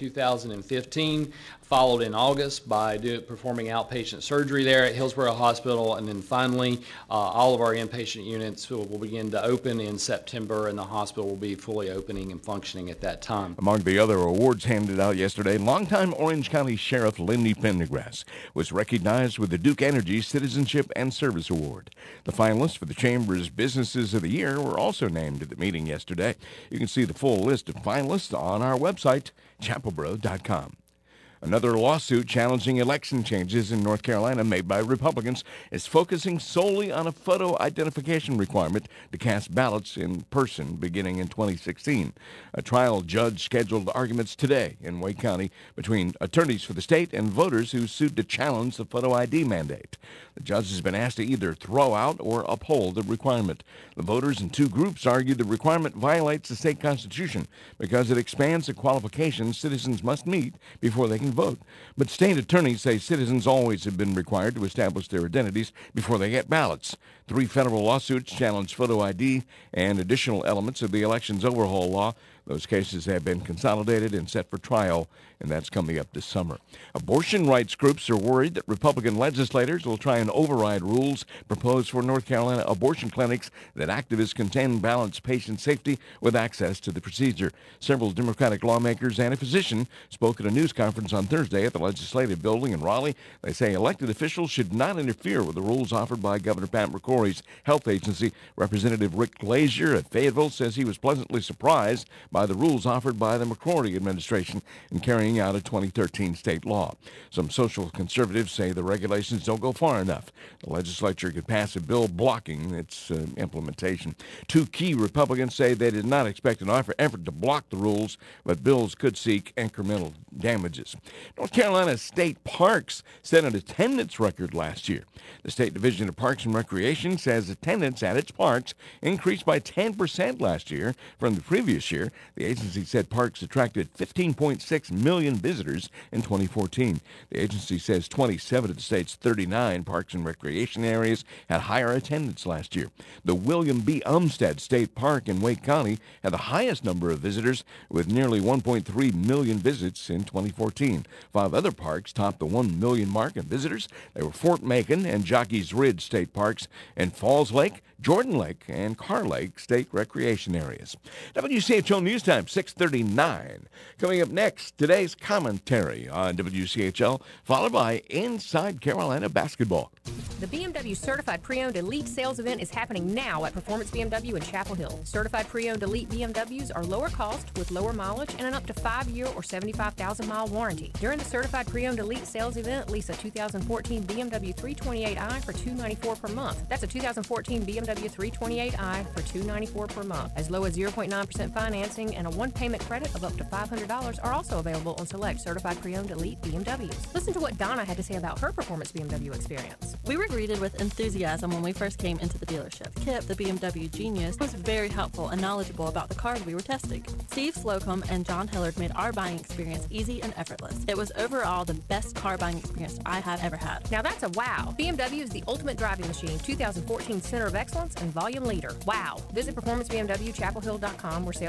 2015, followed in August by performing outpatient surgery there at Hillsborough Hospital, and then finally all of our inpatient units will begin to open in September, and the hospital will be fully opening and functioning at that time.
Among the other awards handed out yesterday, longtime Orange County Sheriff Lindy Pendergrass was recognized with the Duke Energy Citizenship and Service Award. The finalists for the Chamber's Businesses of the Year were also named at the meeting yesterday. You can see the full list of finalists on our website, chapelboro.com. Another lawsuit challenging election changes in North Carolina made by Republicans is focusing solely on a photo identification requirement to cast ballots in person beginning in 2016. A trial judge scheduled arguments today in Wake County between attorneys for the state and voters who sued to challenge the photo ID mandate. The judge has been asked to either throw out or uphold the requirement. The voters in two groups argued the requirement violates the state constitution because it expands the qualifications citizens must meet before they can vote. But state attorneys say citizens always have been required to establish their identities before they get ballots. 3 federal lawsuits challenge photo ID and additional elements of the elections overhaul law. Those cases have been consolidated and set for trial, and that's coming up this summer. Abortion rights groups are worried that Republican legislators will try and override rules proposed for North Carolina abortion clinics that activists contend balance patient safety with access to the procedure. Several Democratic lawmakers and a physician spoke at a news conference on Thursday at the Legislative Building in Raleigh. They say elected officials should not interfere with the rules offered by Governor Pat McCrory's health agency. Representative Rick Glazier of Fayetteville says he was pleasantly surprised by the rules offered by the McCrory administration in carrying out a 2013 state law. Some social conservatives say the regulations don't go far enough. The legislature could pass a bill blocking its implementation. 2 key Republicans say they did not expect an effort to block the rules, but bills could seek incremental damages. North Carolina State Parks set an attendance record last year. The State Division of Parks and Recreation says attendance at its parks increased by 10% last year from the previous year. The agency said parks attracted 15.6 million visitors in 2014. The agency says 27 of the state's 39 parks and recreation areas had higher attendance last year. The William B. Umstead State Park in Wake County had the highest number of visitors with nearly 1.3 million visits in 2014. 5 other parks topped the 1 million mark in visitors. They were Fort Macon and Jockey's Ridge State Parks and Falls Lake, Jordan Lake, and Carr Lake State Recreation Areas. WCHL News Time, 6:39. Coming up next, today's commentary on WCHL, followed by Inside Carolina Basketball.
The BMW Certified Pre-Owned Elite Sales Event is happening now at Performance BMW in Chapel Hill. Certified Pre-Owned Elite BMWs are lower cost with lower mileage and an up to 5-year or 75,000-mile warranty. During the Certified Pre-Owned Elite Sales Event, lease a 2014 BMW 328i for $294 per month. That's a 2014 BMW 328i for $294 per month. As low as 0.9% financing and a one-payment credit of up to $500 are also available on select Certified Pre-Owned Elite BMWs. Listen to what Donna had to say about her Performance BMW experience.
We were greeted with enthusiasm when we first came into the dealership. Kip, the BMW genius, was very helpful and knowledgeable about the cars we were testing. Steve Slocum and John Hillard made our buying experience easy and effortless. It was overall the best car buying experience I have ever had.
Now that's a wow. BMW is the ultimate driving machine, 2014 Center of Excellence and Volume Leader. Wow. Visit PerformanceBMW ChapelHill.com where sales and service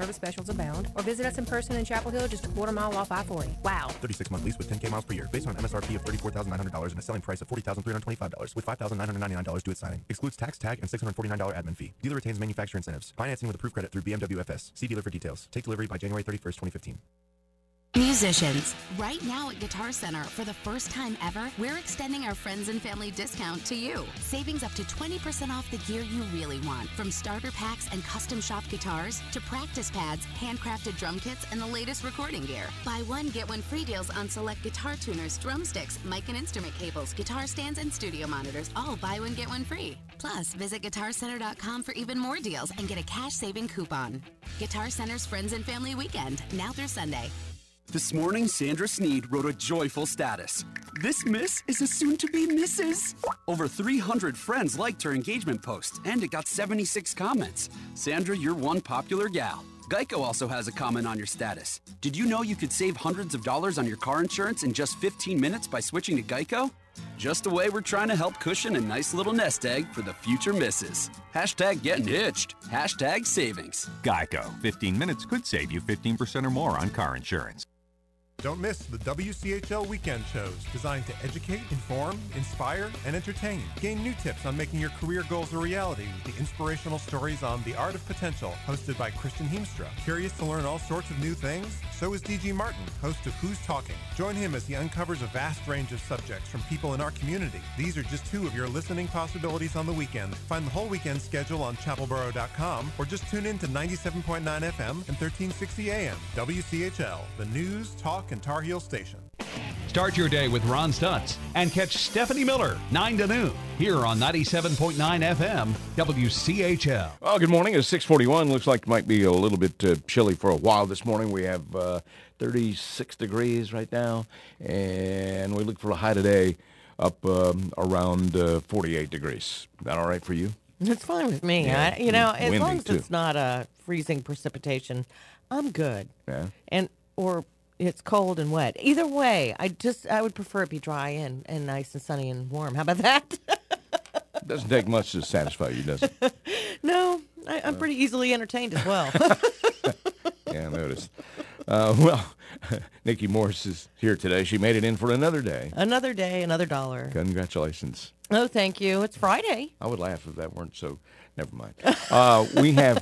service specials abound. Or visit us in person in Chapel Hill, just a quarter mile off I-40. Wow.
36-month lease with 10K miles per year, based on an MSRP of $34,900 and a selling price of $40,325, with $5,999 due at signing. Excludes tax, tag, and $649 admin fee. Dealer retains manufacturer incentives. Financing with approved credit through BMW FS. See dealer for details. Take delivery by January 31st, 2015.
Musicians. Right now at Guitar Center, for the first time ever, we're extending our friends and family discount to you. Savings up to 20% off the gear you really want. From starter packs and custom shop guitars to practice pads, handcrafted drum kits, and the latest recording gear. Buy one, get one free deals on select guitar tuners, drumsticks, mic and instrument cables, guitar stands, and studio monitors. All buy one, get one free. Plus, visit GuitarCenter.com for even more deals and get a cash saving coupon. Guitar Center's Friends and Family Weekend, now through Sunday.
This morning, Sandra Sneed wrote a joyful status. This miss is a soon-to-be Mrs. Over 300 friends liked her engagement post, and it got 76 comments. Sandra, you're one popular gal. Geico also has a comment on your status. Did you know you could save hundreds of dollars on your car insurance in just 15 minutes by switching to Geico? Just a way we're trying to help cushion a nice little nest egg for the future misses. Hashtag getting hitched. Hashtag savings.
Geico. 15 minutes could save you 15% or more on car insurance.
Don't miss the WCHL weekend shows designed to educate, inform, inspire, and entertain. Gain new tips on making your career goals a reality with the inspirational stories on The Art of Potential, hosted by Christian Heemstra. Curious to learn all sorts of new things? So is D.G. Martin, host of Who's Talking. Join him as he uncovers a vast range of subjects from people in our community. These are just two of your listening possibilities on the weekend. Find the whole weekend schedule on chapelboro.com or just tune in to 97.9 FM and 1360 AM. WCHL, the news, talk, and Tar Heel station.
Start your day with Ron Stutz and catch Stephanie Miller 9 to noon here on 97.9 FM WCHL.
Well, good morning. It's 6:41. Looks like it might be a little bit chilly for a while this morning. We have 36 degrees right now, and we look for a high today up around 48 degrees. Is that all right for you?
It's fine with me.
Yeah.
As long as
too.
it's not freezing precipitation, I'm good.
Yeah.
Or it's cold and wet. Either way, I would prefer it be dry and nice and sunny and warm. How about that?
It doesn't take much to satisfy you, does it?
No, I'm pretty easily entertained as well.
Yeah, I noticed. Well, Nikki Morris is here today. She made it in for another day.
Another day, another dollar.
Congratulations.
Oh, thank you. It's Friday.
I would laugh if that weren't so. Never mind. We have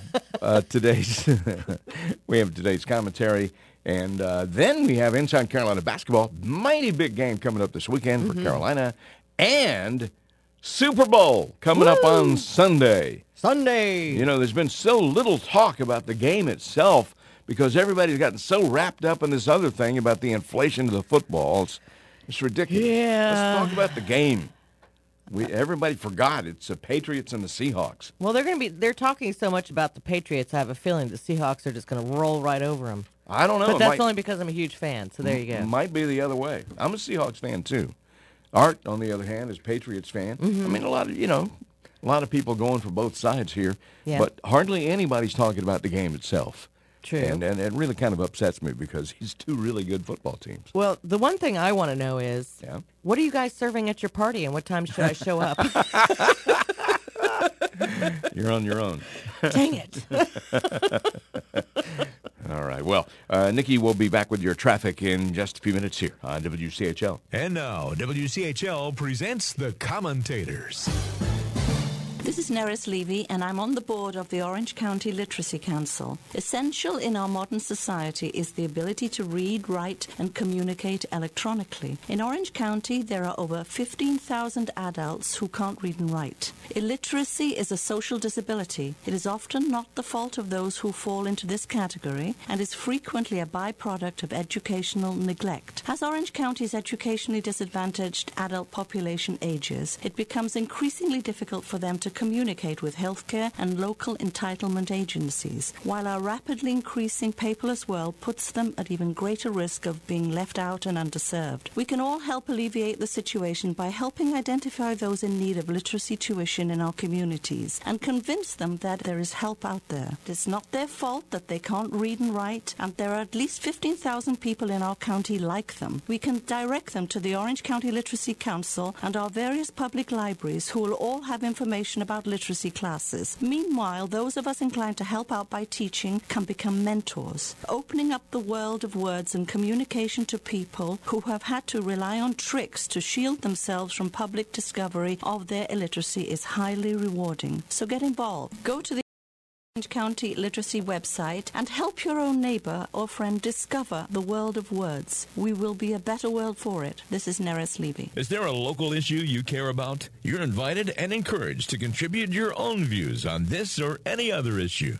today's commentary, and then we have Inside Carolina basketball. Mighty big game coming up this weekend for Carolina, and Super Bowl coming up on Sunday.
Sunday.
There's been so little talk about the game itself because everybody's gotten so wrapped up in this other thing about the inflation of the football. It's ridiculous.
Yeah.
Let's talk about the game. Everybody forgot it's the Patriots and the Seahawks.
Well, they're talking so much about the Patriots, I have a feeling the Seahawks are just going to roll right over them.
I don't know.
But that's only because I'm a huge fan, so there you go.
Might be the other way. I'm a Seahawks fan, too. Art, on the other hand, is a Patriots fan.
Mm-hmm.
I mean, a lot of people going for both sides here.
Yeah.
But hardly anybody's talking about the game itself.
True.
And it really kind of upsets me because he's two really good football teams.
Well, the one thing I want to know is, what are you guys serving at your party, and what time should I show up?
You're on your own.
Dang it.
All right. Well, Nikki will be back with your traffic in just a few minutes here on WCHL.
And now, WCHL presents The Commentators.
This is Neris Levy, and I'm on the board of the Orange County Literacy Council. Essential in our modern society is the ability to read, write, and communicate electronically. In Orange County, there are over 15,000 adults who can't read and write. Illiteracy is a social disability. It is often not the fault of those who fall into this category and is frequently a byproduct of educational neglect. As Orange County's educationally disadvantaged adult population ages, it becomes increasingly difficult for them to communicate with healthcare and local entitlement agencies, while our rapidly increasing paperless world puts them at even greater risk of being left out and underserved. We can all help alleviate the situation by helping identify those in need of literacy tuition in our communities and convince them that there is help out there. It's not their fault that they can't read and write, and there are at least 15,000 people in our county like them. We can direct them to the Orange County Literacy Council and our various public libraries, who will all have information about literacy classes. Meanwhile, those of us inclined to help out by teaching can become mentors, opening up the world of words and communication to people who have had to rely on tricks to shield themselves from public discovery of their illiteracy is highly rewarding. So get involved. Go to the Orange County Literacy website and help your own neighbor or friend discover the world of words. We will be a better world for it. This is Neris Levy.
Is there a local issue you care about? You're invited and encouraged to contribute your own views on this or any other issue.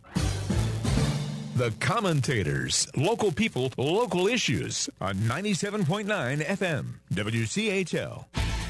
The Commentators, local people, local issues on 97.9 FM, WCHL.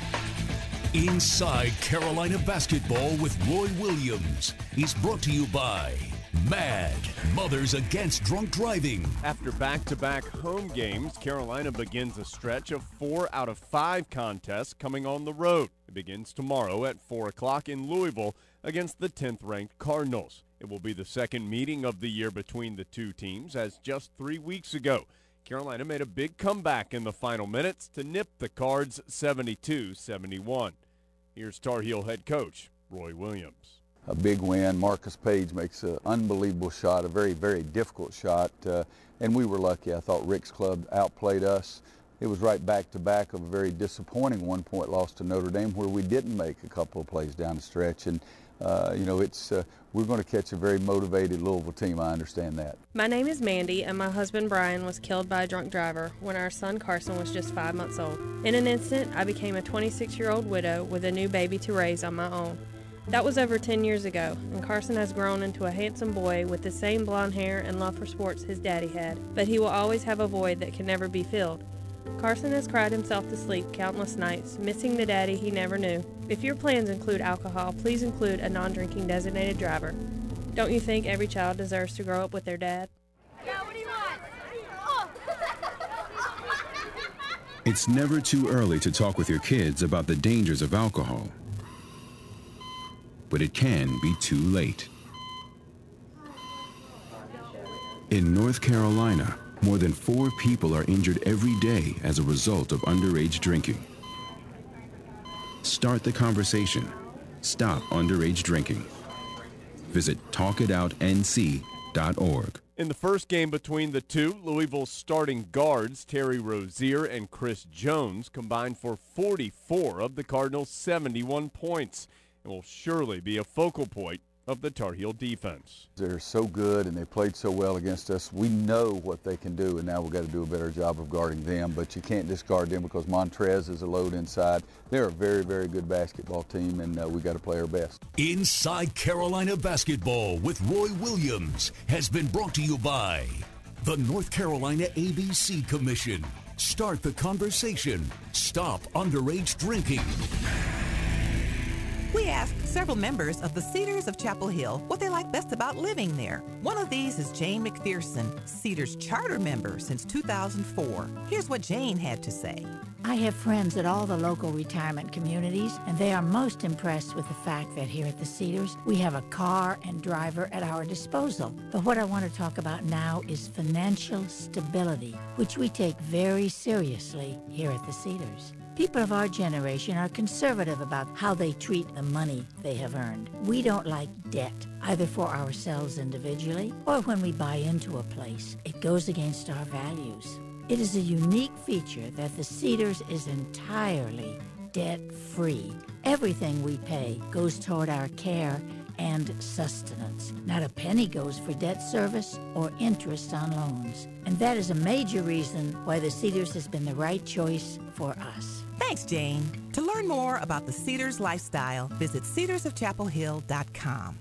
Inside Carolina Basketball with Roy Williams is brought to you by MAD, Mothers Against Drunk Driving.
After back-to-back home games, Carolina begins a stretch of 4 out of 5 contests coming on the road. It begins tomorrow at 4 o'clock in Louisville against the 10th-ranked Cardinals. It will be the second meeting of the year between the two teams, as just 3 weeks ago, Carolina made a big comeback in the final minutes to nip the Cards 72-71. Here's Tar Heel head coach Roy Williams.
A big win. Marcus Page makes an unbelievable shot, a very, very difficult shot, and we were lucky. I thought Rick's club outplayed us. It was right back-to-back of a very disappointing one-point loss to Notre Dame, where we didn't make a couple of plays down the stretch. And we're going to catch a very motivated Louisville team. I understand that.
My name is Mandy, and my husband Brian was killed by a drunk driver when our son Carson was just 5 months old. In an instant, I became a 26-year-old widow with a new baby to raise on my own. That was over 10 years ago, and Carson has grown into a handsome boy with the same blonde hair and love for sports his daddy had, but he will always have a void that can never be filled. Carson has cried himself to sleep countless nights, missing the daddy he never knew. If your plans include alcohol, please include a non-drinking designated driver. Don't you think every child deserves to grow up with their dad?
It's never too early to talk with your kids about the dangers of alcohol. But it can be too late. In North Carolina, more than 4 people are injured every day as a result of underage drinking. Start the conversation. Stop underage drinking. Visit talkitoutnc.org.
In the first game between the two, Louisville's starting guards Terry Rozier and Chris Jones combined for 44 of the Cardinals' 71 points and will surely be a focal point of the Tar Heel defense.
They're so good and they played so well against us. We know what they can do, and now we've got to do a better job of guarding them, but you can't discard them because Montrez is a load inside. They're a very, very good basketball team, and we got to play our best.
Inside Carolina Basketball with Roy Williams has been brought to you by the North Carolina ABC Commission. Start the conversation. Stop underage drinking.
We asked several members of the Cedars of Chapel Hill what they like best about living there. One of these is Jane McPherson, Cedars charter member since 2004. Here's what Jane had to say.
I have friends at all the local retirement communities, and they are most impressed with the fact that here at the Cedars, we have a car and driver at our disposal. But what I want to talk about now is financial stability, which we take very seriously here at the Cedars. People of our generation are conservative about how they treat the money they have earned. We don't like debt, either for ourselves individually or when we buy into a place. It goes against our values. It is a unique feature that the Cedars is entirely debt-free. Everything we pay goes toward our care and sustenance. Not a penny goes for debt service or interest on loans. And that is a major reason why the Cedars has been the right choice for us.
Thanks, Jane. To learn more about the Cedars lifestyle, visit cedarsofchapelhill.com.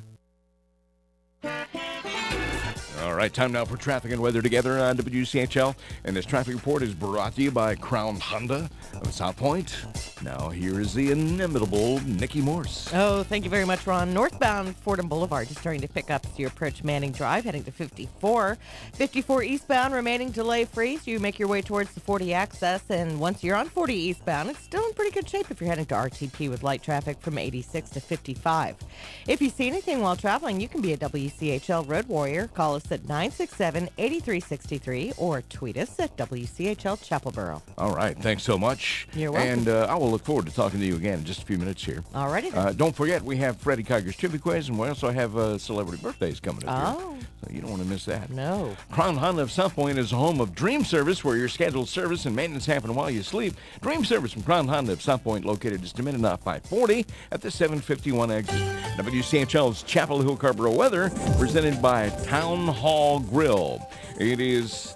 All right, time now for traffic and weather together on WCHL. And this traffic report is brought to you by Crown Honda of South Point. Now here is the inimitable Nikki Morse.
Oh, thank you very much, Ron. Northbound Fordham Boulevard is starting to pick up as you approach Manning Drive, heading to 54. 54 eastbound remaining delay-free, so you make your way towards the 40 access. And once you're on 40 eastbound, it's still in pretty good shape if you're heading to RTP with light traffic from 86 to 55. If you see anything while traveling, you can be a WCHL road warrior. Call us us at 967-8363 or tweet us at WCHL Chapelboro.
All right. Thanks so much.
You're welcome.
And I will look forward to talking to you again in just a few minutes here.
All righty then.
Don't forget, we have Freddie Kiger's Trivia Quiz, and we also have celebrity birthdays coming up
Oh.
here. So you don't want to miss that.
No.
Crown Honda of South Point is a home of Dream Service, where your scheduled service and maintenance happen while you sleep. Dream Service from Crown Honda of South Point, located just a minute off 540 at the 751 exit. WCHL's Chapel Hill Carrboro weather, presented by Town Hall Grill. It is,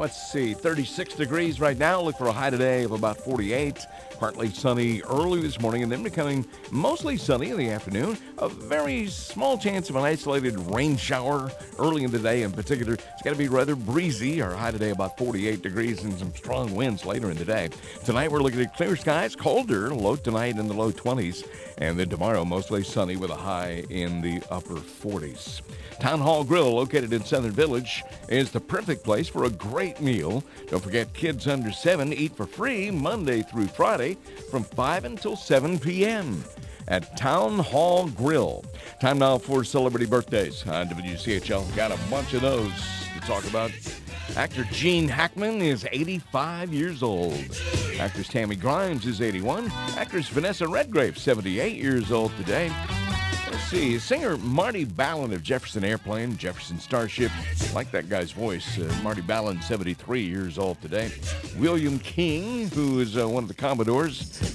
36 degrees right now. Look for a high today of about 48. Partly sunny early this morning, and then becoming mostly sunny in the afternoon. A very small chance of an isolated rain shower early in the day in particular. It's going to be rather breezy. Our high today about 48 degrees and some strong winds later in the day. Tonight we're looking at clear skies, colder, low tonight in the low 20s. And then tomorrow mostly sunny with a high in the upper 40s. Town Hall Grill, located in Southern Village, is the perfect place for a great meal. Don't forget, kids under 7 eat for free Monday through Friday from 5 until 7 p.m. at Town Hall Grill. Time now for celebrity birthdays on WCHL. Got a bunch of those to talk about. Actor Gene Hackman is 85 years old. Actress Tammy Grimes is 81. Actress Vanessa Redgrave, 78 years old today. Let's see, singer Marty Ballin of Jefferson Airplane, Jefferson Starship. I like that guy's voice. Marty Ballin, 73 years old today. William King, who is one of the Commodores,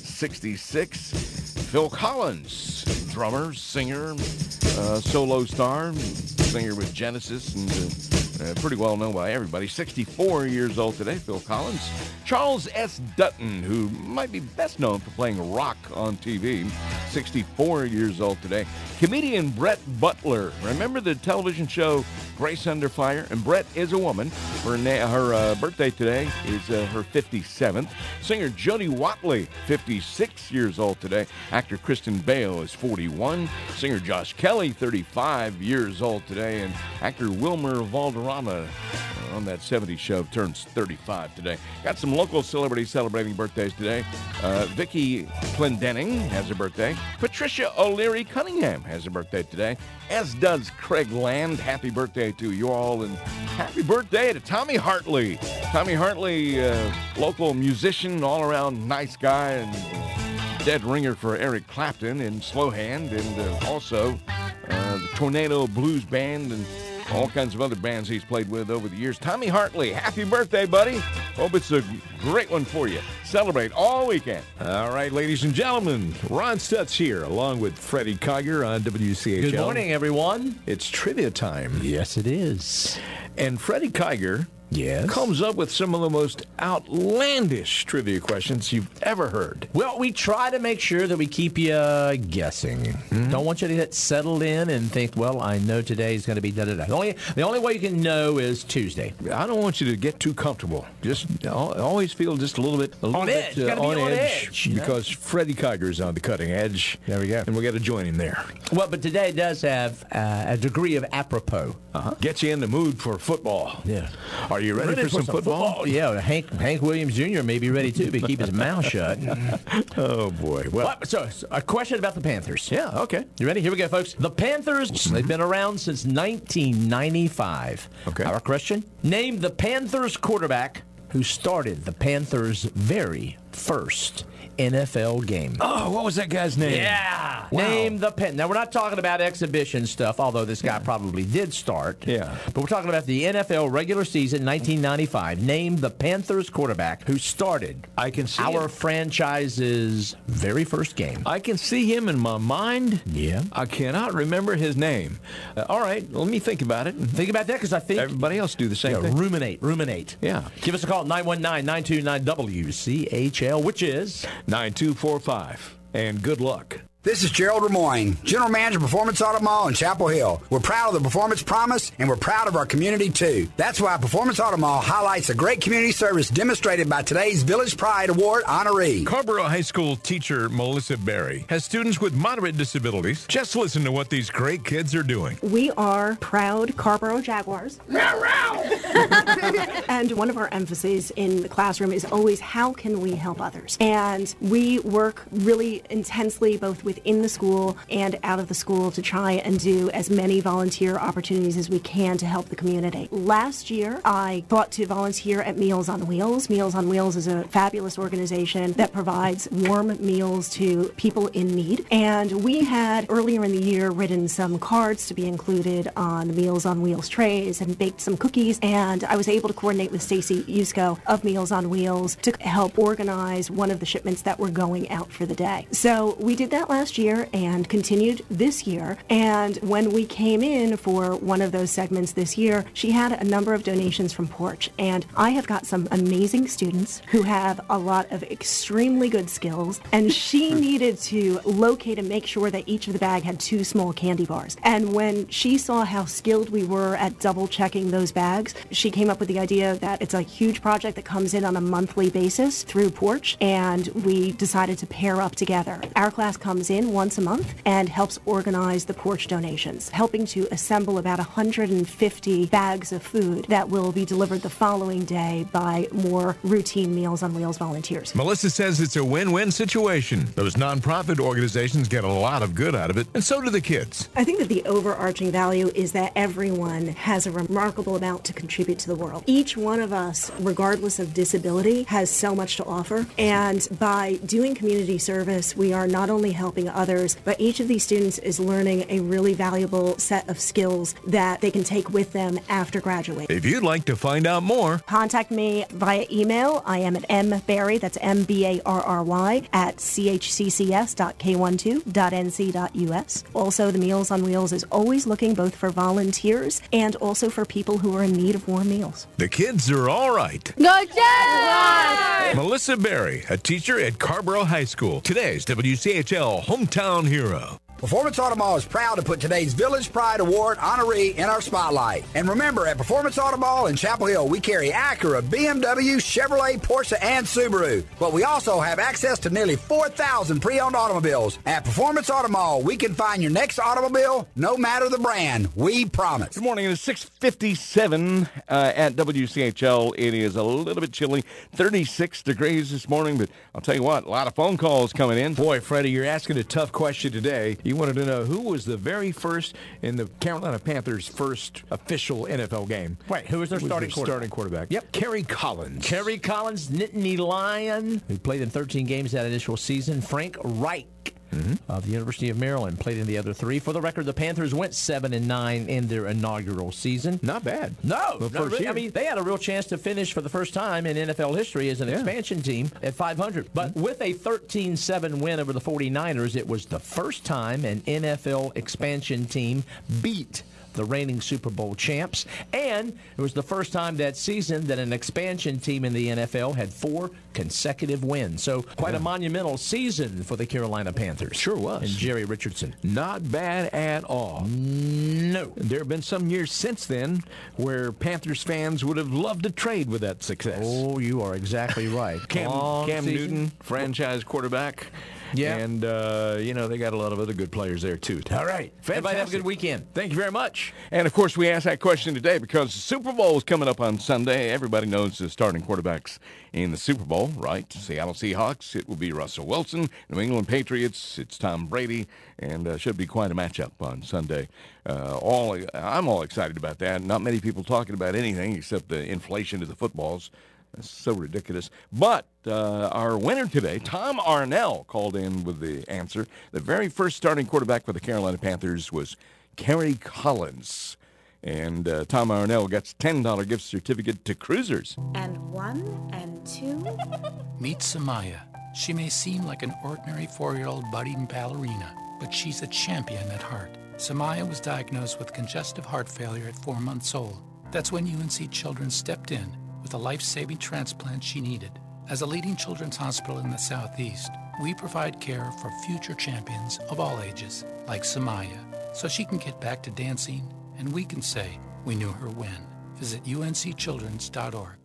66. Phil Collins, drummer, singer, solo star, singer with Genesis, and pretty well known by everybody. 64 years old today, Phil Collins. Charles S. Dutton, who might be best known for playing rock on TV, 64 years old today. Comedian Brett Butler. Remember the television show Grace Under Fire? And Brett is a woman. Her birthday today is her 57th. Singer Jody Watley, 56 years old today. Actor Kristen Bale is 41. Singer Josh Kelly, 35 years old today. And actor Wilmer Valderrama on that 70s show turns 35 today. Got some local celebrities celebrating birthdays today. Vicki Clendenning has a birthday. Patricia O'Leary Cunningham has a birthday today, as does Craig Land. Happy birthday to you all, and happy birthday to Tommy Hartley. Tommy Hartley, local musician, all-around nice guy, and dead ringer for Eric Clapton in Slow Hand, and also the Tornado Blues Band, and all kinds of other bands he's played with over the years. Tommy Hartley, happy birthday, buddy. Hope it's a great one for you. Celebrate all weekend.
All right, ladies and gentlemen, Ron Stutz here, along with Freddie Kiger on WCHL.
Good morning, everyone.
It's trivia time.
Yes, it is.
And Freddie Kiger comes up with some of the most outlandish trivia questions you've ever heard.
Well, we try to make sure that we keep you guessing. Mm-hmm. Don't want you to get settled in and think, well, I know today's going to be da-da-da. The only way you can know is Tuesday.
I don't want you to get too comfortable. Just always feel just a little bit
on edge.
On edge. Because Freddie Kiger is on the cutting edge.
There we go.
And we got to join him there.
Well, but today does have a degree of apropos.
Get you in the mood for football.
Yeah.
Are you ready for some football?
Yeah, Hank Williams Jr. may be ready too, but keep his mouth shut.
Oh, boy. Well,
so a question about the Panthers.
Yeah, okay.
You ready? Here we go, folks. The Panthers, they've been around since 1995.
Okay.
Our question, name the Panthers quarterback who started the Panthers' very first NFL game.
Oh, what was that guy's name?
Yeah.
Wow.
Name the Pan. Now, we're not talking about exhibition stuff, although this guy probably did start.
Yeah.
But we're talking about the NFL regular season 1995. Name the Panthers quarterback who started our franchise's very first game.
I can see him in my mind.
Yeah.
I cannot remember his name. All right, let me think about it.
Think about that, because I think
everybody else do the same thing.
Ruminate.
Yeah.
Give us a call at 919-929-WCHL, which is
9245. And good luck.
This is Gerald Lemoyne, General Manager of Performance Auto Mall in Chapel Hill. We're proud of the Performance Promise, and we're proud of our community, too. That's why Performance Auto Mall highlights the great community service demonstrated by today's Village Pride Award honoree.
Carrboro High School teacher Melissa Berry has students with moderate disabilities. Just listen to what these great kids are doing.
We are proud Carrboro Jaguars. And one of our emphases in the classroom is always how can we help others? And we work really intensely both with within the school and out of the school to try and do as many volunteer opportunities as we can to help the community. Last year, I thought to volunteer at Meals on Wheels. Meals on Wheels is a fabulous organization that provides warm meals to people in need. And we had earlier in the year written some cards to be included on the Meals on Wheels trays and baked some cookies. And I was able to coordinate with Stacy Yusko of Meals on Wheels to help organize one of the shipments that were going out for the day. So we did that last year and continued this year. And when we came in for one of those segments this year, she had a number of donations from Porch. And I have got some amazing students who have a lot of extremely good skills. And she needed to locate and make sure that each of the bag had 2 small candy bars. And when she saw how skilled we were at double checking those bags, she came up with the idea that it's a huge project that comes in on a monthly basis through Porch, and we decided to pair up together. Our class comes in once a month and helps organize the Porch donations, helping to assemble about 150 bags of food that will be delivered the following day by more routine Meals on Wheels volunteers.
Melissa says it's a win-win situation. Those nonprofit organizations get a lot of good out of it, and so do the kids.
I think that the overarching value is that everyone has a remarkable amount to contribute to the world. Each one of us, regardless of disability, has so much to offer. And by doing community service, we are not only helping others, but each of these students is learning a really valuable set of skills that they can take with them after graduating.
If you'd like to find out more,
contact me via email. I am at mbarry, that's MBARRY, at chccs.k12.nc.us. Also, the Meals on Wheels is always looking both for volunteers and also for people who are in need of warm meals.
the kids are all right.
Go Jaguars!
Melissa Berry, a teacher at Carborough High School. Today's WCHL Hometown Hero.
Performance Auto Mall is proud to put today's Village Pride Award honoree in our spotlight. And remember, at Performance Auto Mall in Chapel Hill, we carry Acura, BMW, Chevrolet, Porsche, and Subaru. But we also have access to nearly 4,000 pre-owned automobiles. At Performance Auto Mall, we can find your next automobile, no matter the brand. We promise.
Good morning. It's 6:57 at WCHL. It is a little bit chilly, 36 degrees this morning, but I'll tell you what, a lot of phone calls coming in.
Boy, Freddie, you're asking a tough question today. You wanted to know who was the very first in the Carolina Panthers' first official NFL game.
Wait, who was their starting
quarterback? Yep, Kerry Collins.
Kerry Collins, Nittany Lion, who played in 13 games that initial season. Frank Reich of the University of Maryland played in the other 3. For the record, the Panthers went 7-9 in their inaugural season.
Not bad.
No,
The first year.
I mean, they had a real chance to finish for the first time in NFL history as an expansion team at 500. But with a 13-7 win over the 49ers, it was the first time an NFL expansion team beat the reigning Super Bowl champs, and it was the first time that season that an expansion team in the NFL had 4 consecutive wins. So quite a monumental season for the Carolina Panthers.
Sure was.
And Jerry Richardson.
Not bad at all.
No.
There have been some years since then where Panthers fans would have loved to trade with that success.
Oh, you are exactly right.
Cam Newton, franchise quarterback.
Yeah.
And, they got a lot of other good players there, too.
All right. Everybody have a good weekend.
Thank you very much.
And, of course, we asked that question today because the Super Bowl is coming up on Sunday. Everybody knows the starting quarterbacks in the Super Bowl, right? Seattle Seahawks, it will be Russell Wilson. New England Patriots, it's Tom Brady. And should be quite a matchup on Sunday. I'm all excited about that. Not many people talking about anything except the inflation of the footballs. That's so ridiculous. But our winner today, Tom Arnell, called in with the answer. The very first starting quarterback for the Carolina Panthers was Kerry Collins. And Tom Arnell gets a $10 gift certificate to Cruisers.
And 1 and 2.
Meet Samaya. She may seem like an ordinary 4-year-old budding ballerina, but she's a champion at heart. Samaya was diagnosed with congestive heart failure at 4 months old. That's when UNC Children stepped in with a life-saving transplant she needed. As a leading children's hospital in the Southeast, we provide care for future champions of all ages, like Samaya, so she can get back to dancing and we can say we knew her when. Visit uncchildrens.org.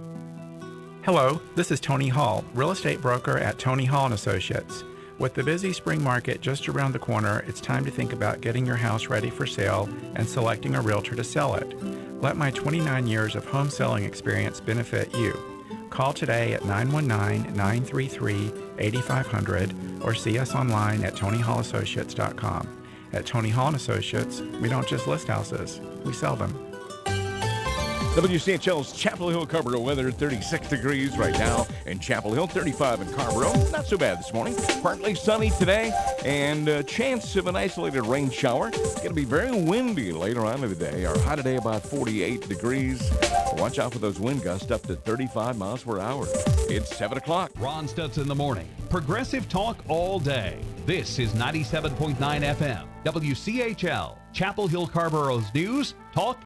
Hello, this is Tony Hall, real estate broker at Tony Hall & Associates. With the busy spring market just around the corner, it's time to think about getting your house ready for sale and selecting a realtor to sell it. Let my 29 years of home selling experience benefit you. Call today at 919-933 8500 or see us online at TonyHallAssociates.com. At Tony Hall & Associates, we don't just list houses, we sell them.
WCHL's Chapel Hill Carrboro weather, 36 degrees right now in Chapel Hill, 35 in Carrboro. Not so bad this morning. Partly sunny today and a chance of an isolated rain shower. It's going to be very windy later on in the day. Our high today about 48 degrees. Watch out for those wind gusts up to 35 miles per hour. It's 7 o'clock.
Ron Stutz in the morning. Progressive talk all day. This is 97.9 FM, WCHL, Chapel Hill Carrboro's news, talk,